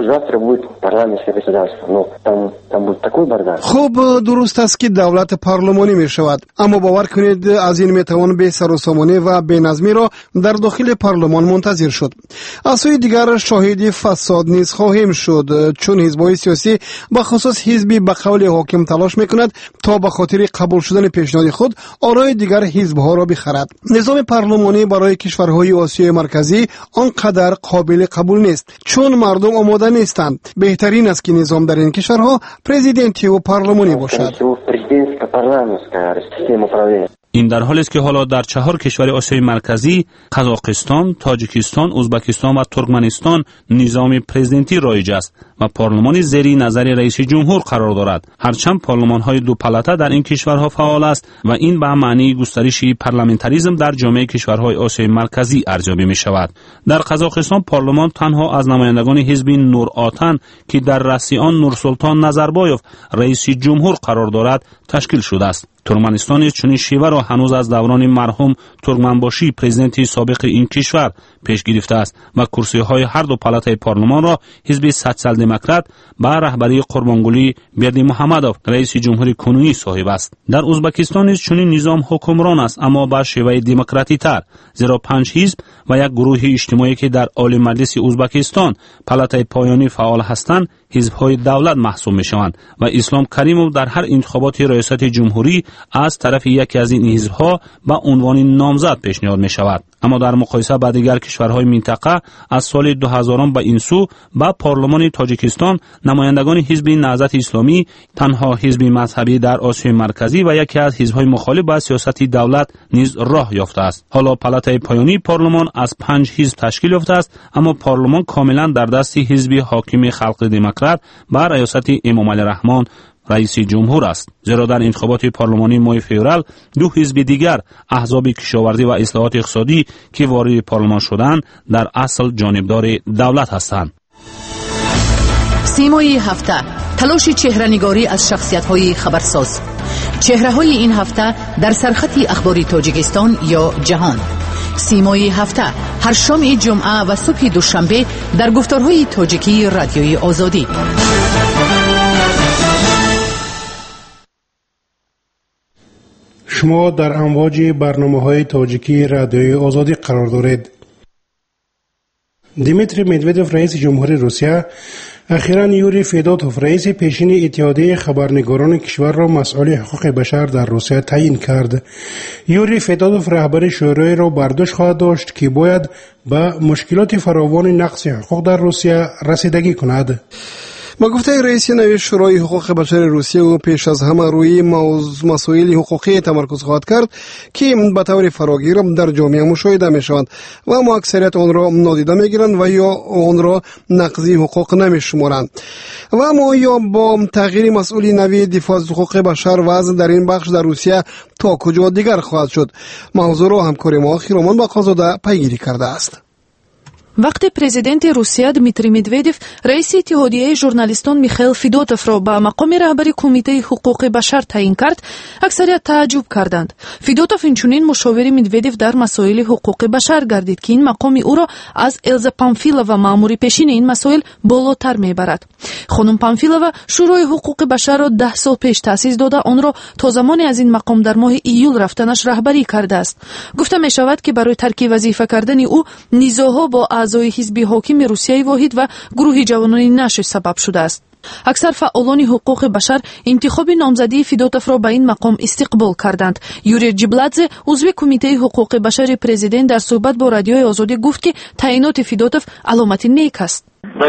خوب درست است که دولت پارلمانی می شود، اما باور کنید از این می توان به سر و سامانه و به نظمی را در داخل پارلمان منتظر شد. از سوی دیگر شاهد فساد نیز خواهیم شد، چون حزب‌های سیاسی به خصوص حزبی به قول حاکم تلاش میکند تا به خاطر قبول شدن پیشنهاد خود آرای دیگر حزب‌ها را بخرد. نظام پارلمانی برای کشورهای آسیای مرکزی آنقدر قابل قبول نیست، چون مردم آماده نیستند. بهترین است که نظام در این کشورها پرزیدنتی و پارلمانی باشد. این در حالی است که حالا در چهار کشور آسیای مرکزی، قزاقستان، تاجیکستان، ازبکستان و ترکمنستان نظام پرزیدنتی رایج است و پارلمان زیر نظر رئیس جمهور قرار دارد. هرچند پارلمان‌های دو پلاته در این کشورها فعال است و این به معنی گسترش پارلمانتاریسم در جامعه کشورهای آسیای مرکزی ارزیابی می شود. در قزاقستان پارلمان تنها از نمایندگان حزب نور آتن که در رأس آن نورسلطان نظربایف رئیس جمهور قرار دارد تشکیل شده است. ترکمنستان چنین شیوه را هنوز از دوران مرحوم ترکمنباشی پرزیدنت سابق این کشور پیش گرفته است و کرسی های هر دو پلاته پارلمان را حزب سوسیال دموکرات با رهبری قربانگلی بیردی محمدوف رئیس جمهوری کنونی صاحب است. در ازبکستان نیز چنین نظام حکمران است، اما با شیوه دموکراتی تر، زیرا پنج حزب و یک گروه اجتماعی که در عالی مجلس ازبکستان پلاته پایانی فعال هستند حزب‌های دولت محسوب می‌شوند و اسلام کریموف در هر انتخابات ریاست جمهوری از طرف یکی از این حزب‌ها به عنوان نامزد پیشنهاد می‌شود. اما در مقایسه با دیگر کشورهای منطقه از سال دو هزار به این سو با پارلمان تاجیکستان نمایندگان حزب نهضت اسلامی تنها حزب مذهبی در آسیای مرکزی و یکی از حزب‌های مخالف با سیاست دولت نیز راه یافته است. حالا پلاته پایانی پارلمان از پنج حزب تشکیل یافته است، اما پارلمان کاملا در دست حزب حاکم خلق دموکرات با ریاست امام علی رحمان رئیس جمهور است، زیرا در انتخابات پارلمانی ماه فوریه دو حزب دیگر احزاب کشاورزی و اصلاحات اقتصادی که وارد پارلمان شدند در اصل جانبدار دولت هستند. سیمای هفته تلاش چهره‌نگاری از شخصیت‌های خبرساز. چهره‌های این هفته در سرخط اخباری تاجیکستان یا جهان. سیمای هفته هر شام جمعه و صبح دوشنبه در گفتارهای تاجیکی رادیوی آزادی. شما در امواج برنامه‌های تاجیکی رادیوی آزادی قرار دارید. دیمیتری مدودوف رئیس جمهوری روسیه اخیراً یوری فیداتوف رئیس پیشین اتحادیه خبرنگاران کشور را مسئول حقوق بشر در روسیه تعیین کرد. یوری فیداتوف رهبر شورای را برداشت خواهد داشت که باید به مشکلات فراوان نقض حقوق در روسیه رسیدگی کند. با گفته رئیس نوی شورای حقوق بشر روسیه او پیش از همه روی مسائل حقوقی تمرکز خواهد کرد که به طور فراگیر در جامعه مشاهده می شوند و اما اکثریت آن را نادیده می گیرند و یا آن را نقضی حقوق نمی شمارند. و اما یا با تغییر مسئولی نوی دفاع از حقوق بشر وضع در این بخش در روسیه تا کجا دیگر خواهد شد؟ موضوع را همکار ما خیرامان باقرزاده پیگیری کرده است. وقتی پرزیدنت روسیه دمیتری مدویدف رئیس اتحادیه ژورنالیستان میخائیل فیدوتوف را به مقام رهبری کمیته حقوق بشر تعیین کرد، اکثریت تعجب کردند. فیدوتوف اینچنین مشاور مدویدف در مسائل حقوق بشر گردید که این مقام او را از الزا پامفیلووا مأمور پیشین این مسائل بالاتر میبرد. خانم پامفیلووا شورای حقوق بشر را ده سال پیش تأسیس داده، آن را تا زمانی از این مقام در ماه ایول رفتنش رهبری کرده است. گفته می شود که برای ترک وظیفه کردن او نزاعها با اعضای حزب حاکم روسیه واحد و گروه جوانان نشر سبب شده است. اکثر فعالان حقوق بشر انتخاب نامزدی فیدوتوف را به این مقام استقبال کردند. یوری جیبلادزه عضو کمیته حقوق بشر پرزیدنت در صحبت با رادیوی آزادی گفت که تعیینات فیدوتوف علامت نیک است.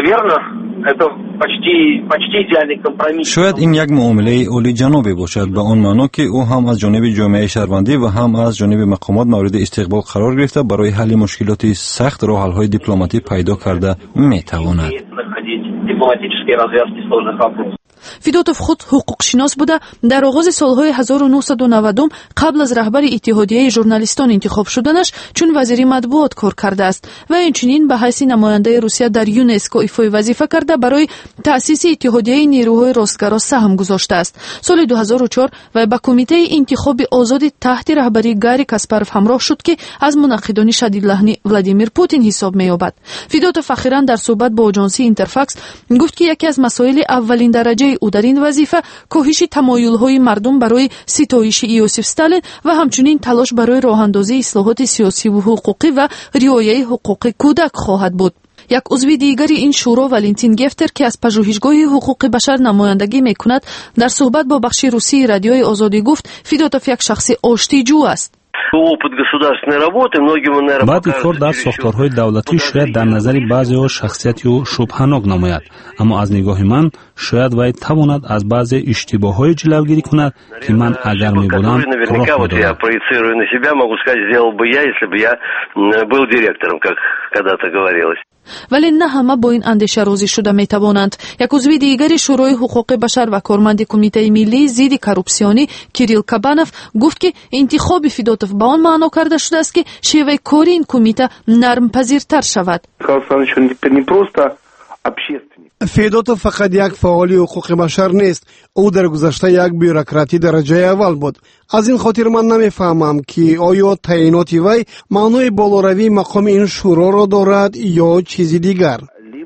شاید این یک معامله اولی جنابی باشد، به آن معنا که او هم از جانب جامعه شهروندی و هم از جانب مقامات مورد استقبال قرار گرفته برای حل مشکلات سخت راه حل‌های دیپلماتی پیدا کرده میتواند. فیدوتوف خود حقوق شناس بوده، در آغاز سالهای هزار و نهصد و نود قبل از رهبر اتحادیه ژورنالیستان انتخاب شدنش چون وزیر مطبوعات کار کرده است و اینچنین به حیث نماینده روسیه در یونسکو ایفای وظیفه کرده برای تأسیس اتحادیه نیروهای راستگرا سهم گذاشته است. سال دو هزار و چهار و به کمیته انتخاب آزاد تحت رهبری گاری کاسپاروف همراه شد که از منعقدان شدیدلحنی ولادیمیر پوتین حساب می‌یابد. فیدوتوف اخیراً در صحبت با آژانس اینترفاکس گفت که یکی از مسائل اولین درجه او در این وظیفه کاهش تمایل‌های مردم برای ستایش یوسف استالین و همچنین تلاش برای راه‌اندازی اصلاحات سیاسی و حقوقی و رعایت حقوق کودک خواهد بود. یک عضو دیگری این شورا ولنتین گفتر که از پژوهشگاه حقوق بشر نمایندگی میکند در صحبت با بخش روسی رادیوی آزادی گفت فیدوتوف یک شخص آشتیجو است. بعد کار در ساختارهای دولتی شاید در نظر بعضی‌ها شخصیتی و شبهه‌ناک نماید، اما از نگاه من شاید وی تواند از بعضی اشتباه‌های جلوگیری کند که من اگر می‌بودم راه می‌دادم. ولی نه همه با این اندیشه راضی شده میتوانند. یک عضو دیگری شورای حقوق بشر و کارمند کمیته ملی ضد کروپسیونی کیریل کابانوف گفت که انتخاب فیدوتوف به آن معنا کرده شده است که شیوه کاری این کمیته نرم پذیرتر شود. فیدوتوف فقط یک فعال حقوق بشر نیست، او در گذشته یک بیوروکراتی درجه اول بود. از این خاطر من نمیفهمم که آیا تعیینات وی معنای بالاروی مقام این شورا را دارد یا چیزی دیگر.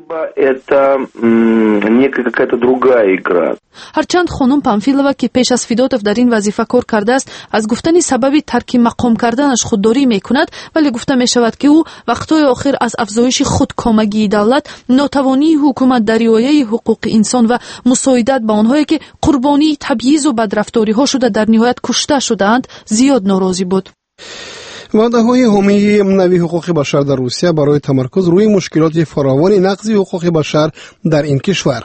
هرچند خانم پامفیلووا که پیش از فیدوتوف در این وظیفه کار کرده است از گفتن سبب ترک مقام کردنش خودداری میکند، ولی گفته می شود که او وقتهای آخر از افزایش خودکامگی دولت، ناتوانی حکومت در رعایت حقوق انسان و مساعدت به آنهایی که قربانی تبعیض و بدرفتاری ها شده در نهایت کشته شدند زیاد ناراضی بود. وعده های حامی نوی حقوق بشر در روسیه برای تمرکز روی مشکلات فراوان نقض حقوق بشر در این کشور.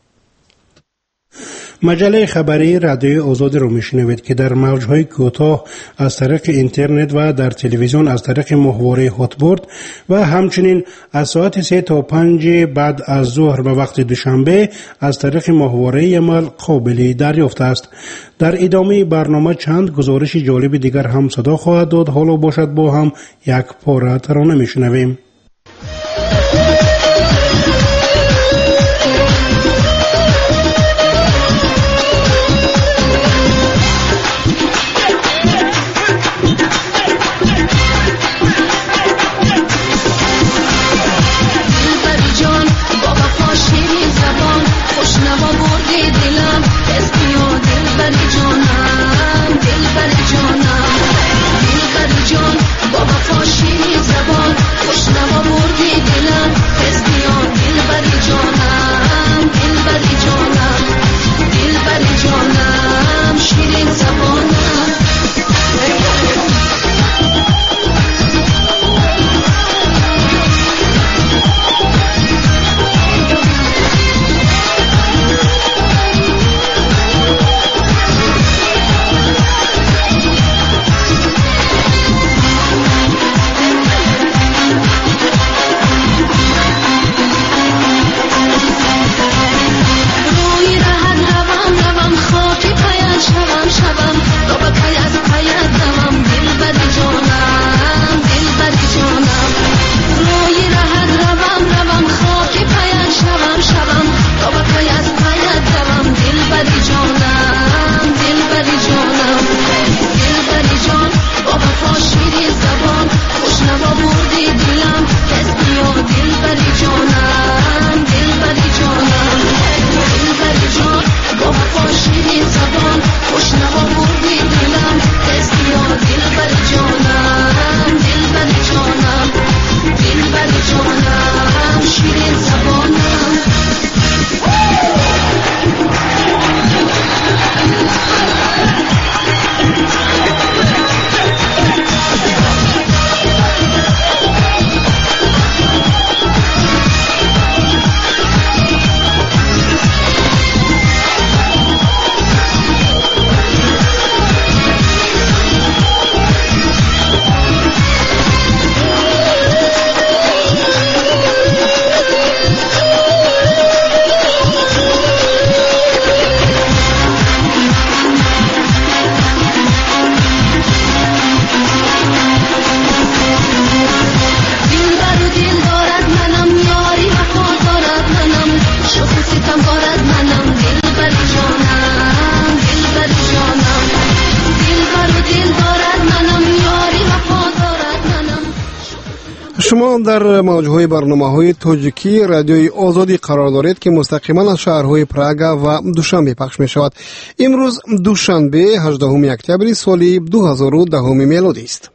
مجله خبری رادیوی آزاد رو میشنوید که در موجهای کوتاه از طریق اینترنت و در تلویزیون از طریق محوره هاتبورد و همچنین از ساعت سه تا پنج بعد از ظهر به وقت دوشنبه از طریق محوره یمل قابل دریافت است. در ادامه برنامه چند گزارش جالب دیگر هم صدا خواهد داد. حالا باشد با هم یک پاره ترانه میشنویم. با وفا شیرین زبان خوشنما شما در موجهای برنامه‌های تاجیکی رادیوی آزادی قرار دارید که مستقیما از شهرهای پراگ و دوشنبه پخش می شود. امروز دوشنبه هجدهم اکتبر سال دو هزار و ده میلادی است.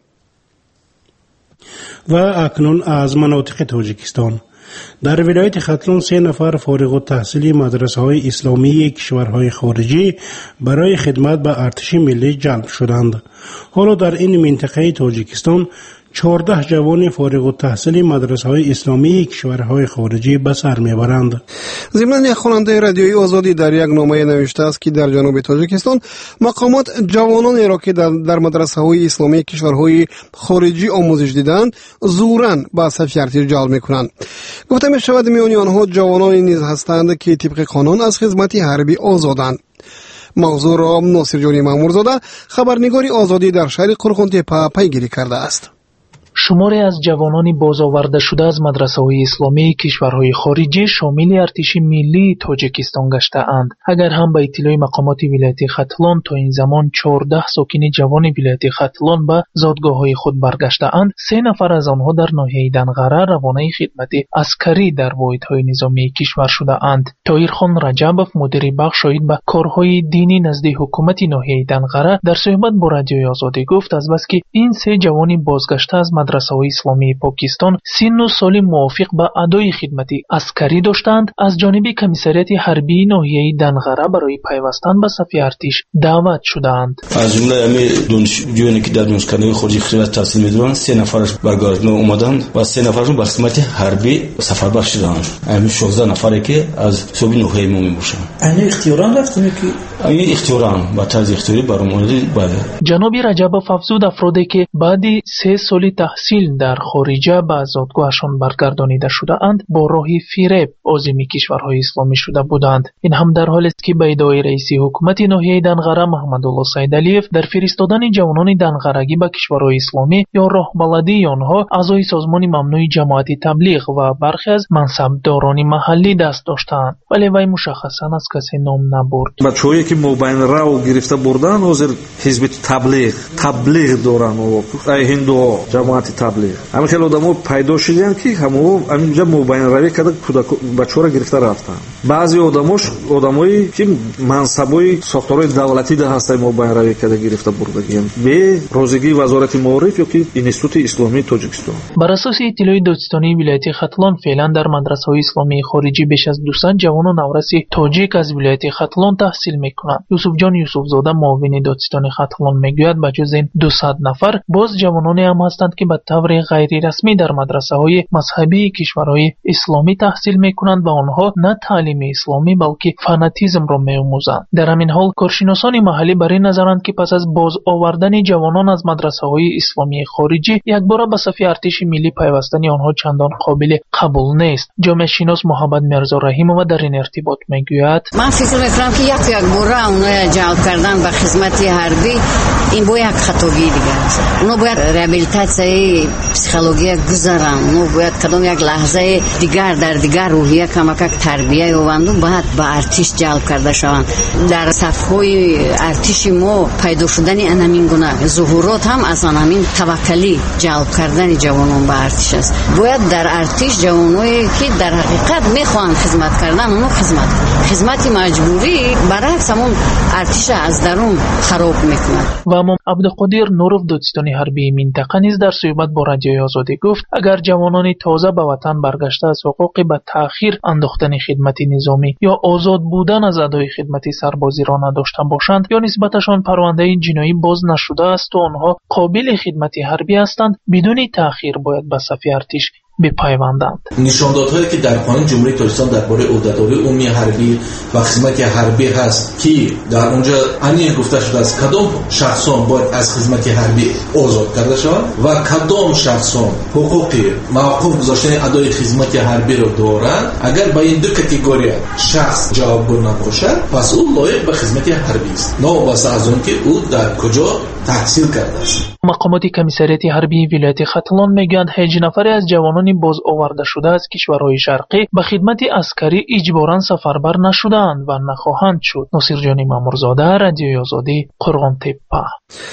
و اکنون از مناطق تاجیکستان. در ولایت ختلون سه نفر فارغ التحصیلی مدرسه های اسلامی کشورهای خارجی برای خدمت به ارتش ملی جلب شدند. حالا در این منطقه تاجیکستان چهارده جوان فارغ التحصیلی مدرسه های اسلامی کشورهای خارجی به سر میبرند. ضمن یک خواننده رادیویی آزادی در یک نامه نوشته است که در جنوب تاجیکستان مقامات جوانانی را که در, در مدرسه های اسلامی کشورهای خارجی آموزش دیدند زوراً به صف ارتش جلب میکنند. گفته می شود میان آنها جوانانی نیز هستند که طبق قانون از خدمت حربی آزادند. موضوع را ناصر جانی مامورزاده خبرنگار آزادی در شهر قرقونتپه پیگیری کرده است. شماری از جوانان بازآورده شده از مدرسه‌های اسلامی کشورهای خارجی شامل ارتش ملی تاجیکستان گشته‌اند. اگر هم به اطلاع مقامات ولایت ختلان تا این زمان چهارده ساکن جوان ولایت ختلان به زادگاه‌های خود برگشته‌اند، سه نفر از آنها در ناحیه دنغره روانه خدمت عسکری در واحدهای نظامی کشور شده‌اند. طاهرخان رجبов مدیر بخش شاهد به کارهای دینی نزد حکومت ناحیه دنغره در صحبت با رادیوی آزادی گفت از بس که این سه جوانی بازگشته از مدرسه های اسلامی پاکستان سن و سال موافق به ادای خدمت عسکری داشتند، از جانب کمیسریت حربی ناحیه دنغره برای پیوستن به صف ارتش دعوت شدند. از جمله امی دانشجویانی که در دانشکده خارجی خدمت تحصیل می‌دارند سه نفرش برگردان اومدند و سه نفرشون به خدمت حربی سفربر شدند. امی شانزده نفری که از صوبی ناحیه ما میباشند. این اختیاران رفتن که این اختیاران با طرز اختیاری برام اومده. جناب رجبов افزود افرادی که بعد سه سال تحصیل در خارجه به زادگاهشان برگردانیده شده اند با راه فریب عازم کشورهای اسلامی شده بودند. این هم در حالی است که به ادعای رئیس حکومت ناحیه دنغره محمد الله سیدعلیف در فرستادن جوانان دنغرگی به کشورهای اسلامی یا راهبلدی آنها اعضای سازمان ممنوع جماعت تبلیغ و برخی از منصبداران محلی دست داشتند، ولی وی مشخصا از کسی نام نبرد. بچه‌هایی که مبین رو گرفته بردن حاضر حزب تبلیغ تبلیغ دارن و هندو جماعت تبلیغ همین خیلی آدم‌ها پیدا شدن که همو همینجا مبین روی کرده بچه‌ها را گرفته رفتن. بعضی آدماش آدمایی که منصبای ساختارهای دولتی در هسته مبین روی کرده گرفته بردگیان به روزگی وزارت معارف یا که اینستیتوت اسلامی تاجیکستان. بر اساس اطلاع دادستانی ولایت ختلان فعلا در مدرسه‌های اسلامی خارجی بیش از دویست جوان و نورس تاجیک از ولایت ختلان تحصیل می‌کنند. یوسف جان یوسف زاده معاون دادستانی ختلان میگوید بجز این دویست نفر باز جوانانی هم هستند که به طور غیر رسمی در مدرسه‌های مذهبی کشورهای اسلامی تحصیل می‌کنند و آنها نه تعلیم اسلامی بلکه فناتیسم را می‌آموزند. در همین حال کارشناسان محلی بر این نظرند که پس از باز آوردن جوانان از مدرسه‌های اسلامی خارجی یکباره به صف ارتش ملی پیوستن آنها چندان قابل قبول نیست. جامعه شناس محمد میرزا رحیم‌آوا در این ارتباط میگوید من فکر می‌کنم که یک یکباره اونها جلب کردن به خدمت حربی این با یک خطاگی دیگه است. اونا باید ریابیلیتاسیون پسیکولوژی گذارن، اونا باید کدام یک لحظه دیگر در دیگر روحیه کمک تربیه یابند و باید به ارتش جلب کرده شوند. در صفهای ارتش ما پیدا شدن انمین گونه ظهورات هم از انمین توکلی جلب کردن جوانان به ارتش است. باید در ارتش جوانایی که در حقیقت میخوان خدمت کردن اونو خدمت کنند. خدمت مجبوری برعکس همون ارتش از درون خراب میکنه. و امام عبدالقادر نورов دادستانی حربی منطقه نیز در صحبت با رادیوی آزادی گفت اگر جوانان تازه به وطن برگشته از حقوق به تأخیر انداختن خدمت نظامی یا آزاد بودن از ادای خدمت سربازی را نداشته باشند یا نسبتشان پرونده جنایی باز نشده است و آنها قابل خدمت حربی هستند بدون تأخیر باید به صف ارتش بپیوندند. نشاندادهایی که در قانون جمهوری تاجیکستان درباره عهدهداری عمومی حربی و خدمت حربی هست که در اونجا انیل گفته شده است کدام شخصان باید از خدمت حربی آزاد کرده شوند و کدام شخصان حقوق موقوف گذاشتن ادای خدمت حربی را دارند. اگر با این دو کاتگوری شخص جوابگو نباشد پس او لایق به خدمت حربی است، نوابسته از اون که او در کجا تحصیل کرده است. مقامات کمیسریت حربی ولایت ختلان میگویند هجده نفر از جوانان باز آورده شده از کشورهای شرقی به خدمت عسکری اجباراً سفربر نشدند و نخواهند شد. ناصر جانی مامورزاده، رادیوی آزادی، قرقونتپه.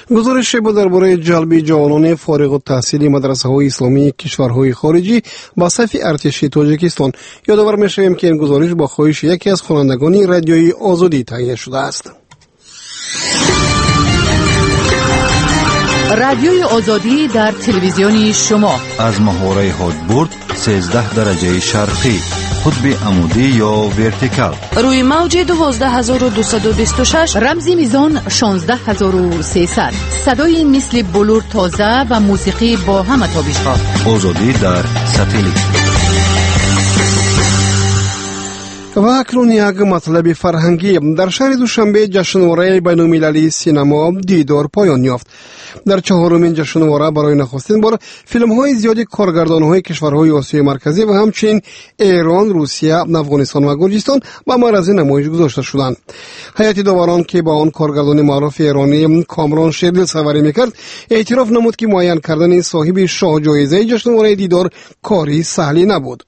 گزارش با درباره جلب جوانان فارغ التحصیل مدرسه‌های اسلامی کشورهای خارجی با صف ارتشی تاجیکستان. یادآور می‌شویم که این گزارش با خواهش یکی از خوانندگان رادیوی آزادی تهیه شده است. رادیوی آزادی در تلویزیون شما از محوره هادبورد سیزده درجه شرقی، قطب عمودی یا ورتیکال، روی موج دوازده هزار و دویست و بیست و شش، رمزی میزان شانزده هزار و سیصد، صدای مثل بلور تازه و موسیقی با همه تابش‌ها. آزادی در ساتلیت. و اکنون یک مطلب فرهنگی. در شهر دوشنبه جشنواره بین‌المللی سینما دیدار پایان یافت. در چهارمین جشنواره برای نخستین بار فیلم‌های زیادی کارگردان‌های کشورهای آسیای مرکزی و همچنین ایران، روسیه، افغانستان و گرجستان به معرض نمایش گذاشته شدند. هیئت داوران که با آن کارگردان معروف ایرانی کامران شیردل سواری می‌کرد، اعتراف نمود که معین کردن صاحب شاه جایزه جشنواره دیدار کاری سهلی نبود.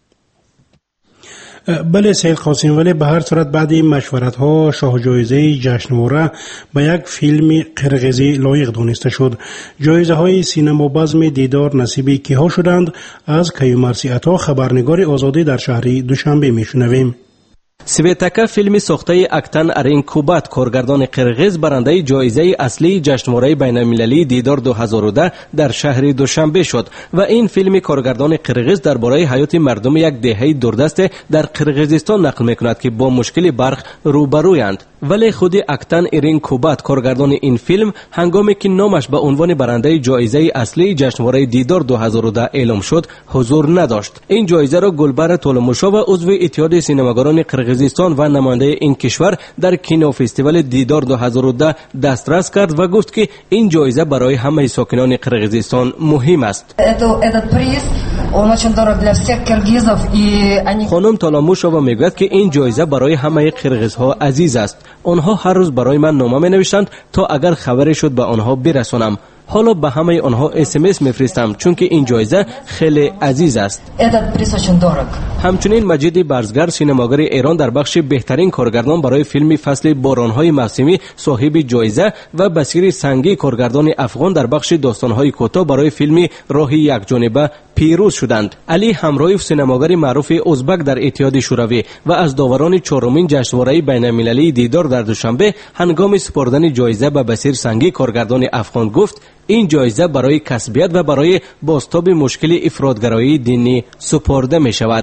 بله سید قاسم، ولی به هر صورت بعد این مشورت ها شاه جایزه جشنواره به یک فیلم قرغیزی لایق دانسته شد. جایزه های سینما بزم دیدار نصیبی کیها شدند؟ از کیومرثی عطا، خبرنگار آزادی در شهر دوشنبه میشنویم. سویتکا فیلم ساخته اکتن ارین کوبات کارگردان قرغیز برنده جایزه اصلی جشنواره بین‌المللی دیدار دو هزار و ده در شهر دوشنبه شد و این فیلم کارگردان قرغیز درباره حیات مردم یک دهه دوردست در قرغیزستان نقل میکند که با مشکل برق روبرویند. ولی خود اکتن ارین کوبات کارگردان این فیلم هنگامی که نامش به عنوان برنده جایزه اصلی جشنواره دیدار دو هزار و ده اعلام شد حضور نداشت. این جایزه را گلبر طولموشا و عضو اتحاد سینماگران قرغیزستان و نماینده این کشور در کینو فستیوال دیدار دو هزار و ده دسترس کرد و گفت که این جایزه برای همه ساکنان قرغیزستان مهم است. خانم طولموشا میگوید که این جایزه برای همه قرغیزها عزیز است. آنها هر روز برای من نامه می نوشتند تا اگر خبری شد به آنها برسانم. حالا به همه آنها اس ام اس میفرستم چون که این جایزه خیلی عزیز است. همچنین مجید برزگر سینماگر ایران در بخش بهترین کارگردان برای فیلم فصل بارانهای موسمی صاحب جایزه و بصیر سنگی کارگردان افغان در بخش داستانهای کوتاه برای فیلم راه یکجانبه پیروز شدند. علی همرایف سینماگر معروف ازبک در اتحاد شوروی و از داوران چهارمین جشنواره بین‌المللی دیدار در دوشنبه هنگام سپردن جایزه به بصیر سنگی کارگردان افغان گفت این جایزه برای کسبیت و برای بازتاب مشکل افراطگرایی دینی سپرده می شود.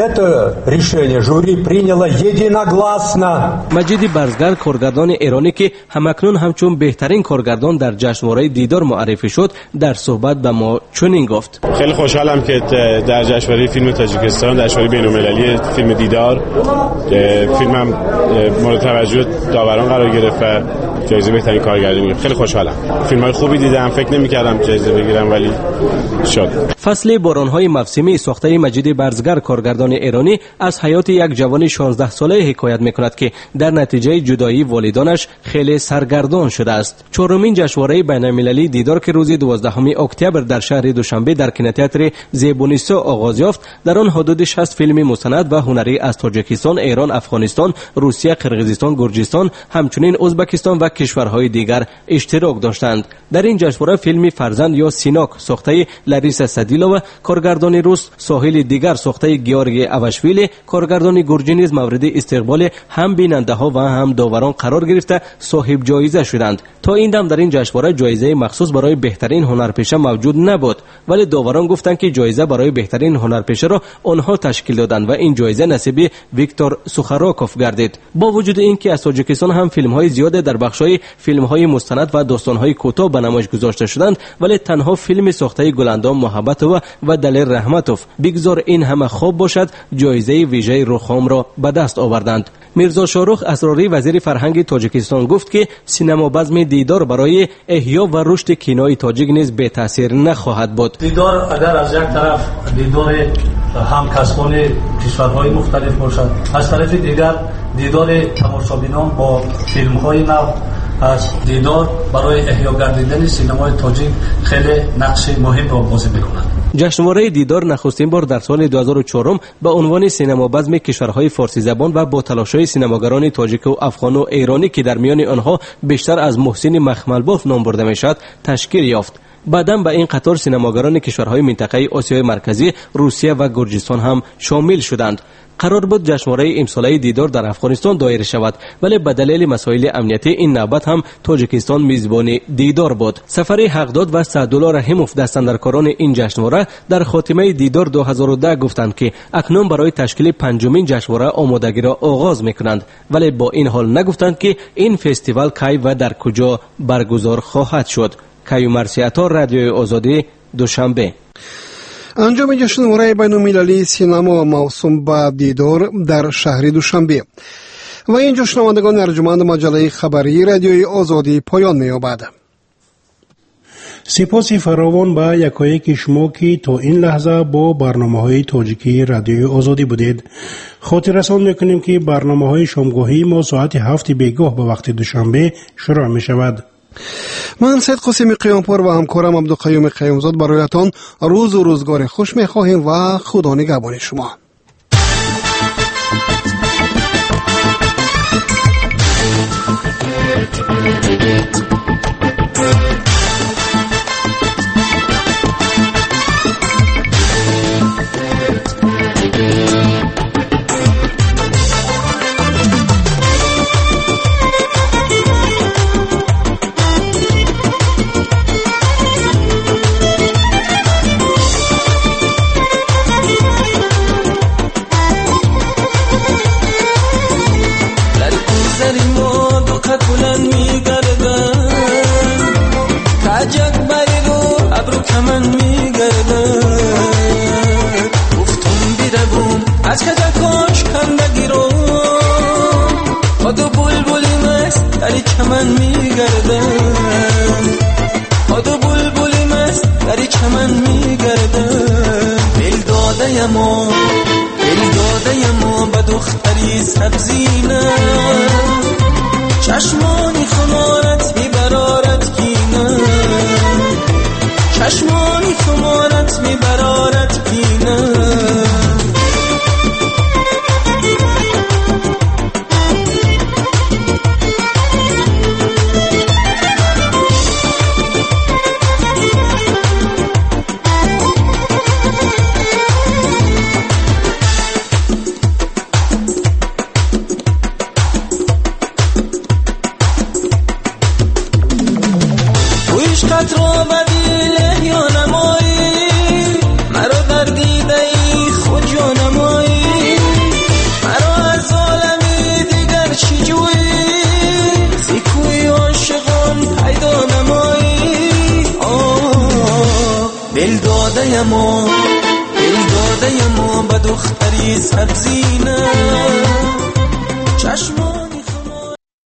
مجید برزگر کارگردان ایرانی که همکنون همچون بهترین کارگردان در جشنواره دیدار معرفی شد در صحبت به ما چنین گفت: خیلی خوشحالم که در جشنواره فیلم تاجیکستان، جشنواره بین‌المللی فیلم دیدار، فیلمم مورد توجه داوران قرار گرفت و جایزه بهترین کارگردانی. خیلی خوشحالم. فیلم‌های خوبی دیدم، فکر نمی‌کردم جایزه بگیرم ولی شد. فصل باران‌های موسمی ساخته مجید برزگر کارگردان ایرانی از حیات یک جوان شانزده ساله حکایت می‌کند که در نتیجه جدایی والدانش خیلی سرگردان شده است. چهارمین جشنواره بین‌المللی دیدار که روز دوازدهم اکتبر در شهر دوشنبه در کینوتئاتر زیبونیستا آغاز یافت، در آن حدود شصت فیلم مستند و هنری از تاجیکستان، ایران، افغانستان، روسیه، قرغیزستان، گرجستان، همچنین ازبکستان و کشورهای دیگر اشتراک داشتند. در این جشنواره فیلم فرزند یا سیناک ساخته لاریسا سدیلووا کارگردان روس، ساحل دیگر ساخته گیورگی اواشویلی کارگردان گرجی نیز مورد استقبال هم بیننده ها و هم داوران قرار گرفته صاحب جایزه شدند. تا این دم در این جشنواره جایزه مخصوص برای بهترین هنرپیشه موجود نبود، ولی داوران گفتند که جایزه برای بهترین هنرپیشه را آنها تشکیل دادند و این جایزه نصیب ویکتور سوخاراکوف گردید. با وجود اینکه از تاجیکستان هم فیلم‌های زیاد در بخش‌های فیلم‌های مستند و داستان‌های کوتاه به نمایش گذاشته شدند، ولی تنها فیلم ساخته گلاندام محبتووا و دلیر رحمتوف بگذار این همه خوب باشد جایزه ویژه رخام را به دست آوردند. میرزا شاروخ اسراری وزیر فرهنگ تاجیکستان گفت که سینما بزم دیدار برای احیا و رشد کینوی تاجیک نیز بی تاثیر نخواهد بود. دیدار اگر از یک طرف دیدار همکسبان کشورهای مختلف باشد، از طرف دیگر دیدار تماشابینان با فیلم‌های نو از دیدار برای احیا گردیدن سینمای تاجیک خیلی نقش مهم را بازی می‌کند. جشنواره دیدار نخستین بار در سال دو هزار و چهار به عنوان سینما بزم کشورهای فارسی زبان و با تلاش‌های سینماگران تاجیک و افغان و ایرانی که در میان آنها بیشتر از محسن مخملباف نام برده میشد تشکیل یافت. بعداً به این قطار سینماگران کشورهای منطقه آسیای مرکزی، روسیه و گرجستان هم شامل شدند. قرار بود جشنواره امساله دیدار در افغانستان دایر شود، ولی به دلیل مسائل امنیتی این نوبت هم تاجیکستان میزبان دیدار بود. سفری حقداد و سعدالله رحیموف دستاندرکاران این جشنواره در خاتمه دیدار دو هزار و ده گفتند که اکنون برای تشکیل پنجمین جشنواره آمادگی را آغاز میکنند، ولی با این حال نگفتند که این فستیوال کی و در کجا برگزار خواهد شد. کیومرسیاتا، رادیوی آزادی، دوشنبه. انجام جشنواره بین‌المللی سینما موسوم به دیدار در شهر دوشنبه و این شنوندگان ارجمند مجله خبری رادیوی آزادی پایان می‌یابد. سپاسی فراوان به یکایک شما که تا این لحظه با برنامه‌های تاجیکی رادیوی آزادی بودید. خاطر رسان می‌کنیم که برنامه‌های شامگاهی ما ساعت هفت بیگاه به وقت دوشنبه شروع می‌شود. من سید قاسم قیامپور و همکارم عبدالقیوم قیومزاد برایتان روز و روزگار خوش می‌خواهیم و خدا نگهبان شما. از کجا کاش کندگی رو خود و بلبلی مست در چمن میگردن خود و بلبلی مست در چمن میگردن دل داده ما دل داده ما به دختری سبزینه چشمانی خمارت میبرارت کینه چشمانی خمارت میبرارت کینه عشقت را بدیله یا نمایی مرا در دیده ای خود یا نمایی مرا از عالمی دیگر چی جویی زیکوی عاشقان پیدا نمایی آه دل داده ما دل داده ما به دختری سبزینه چشم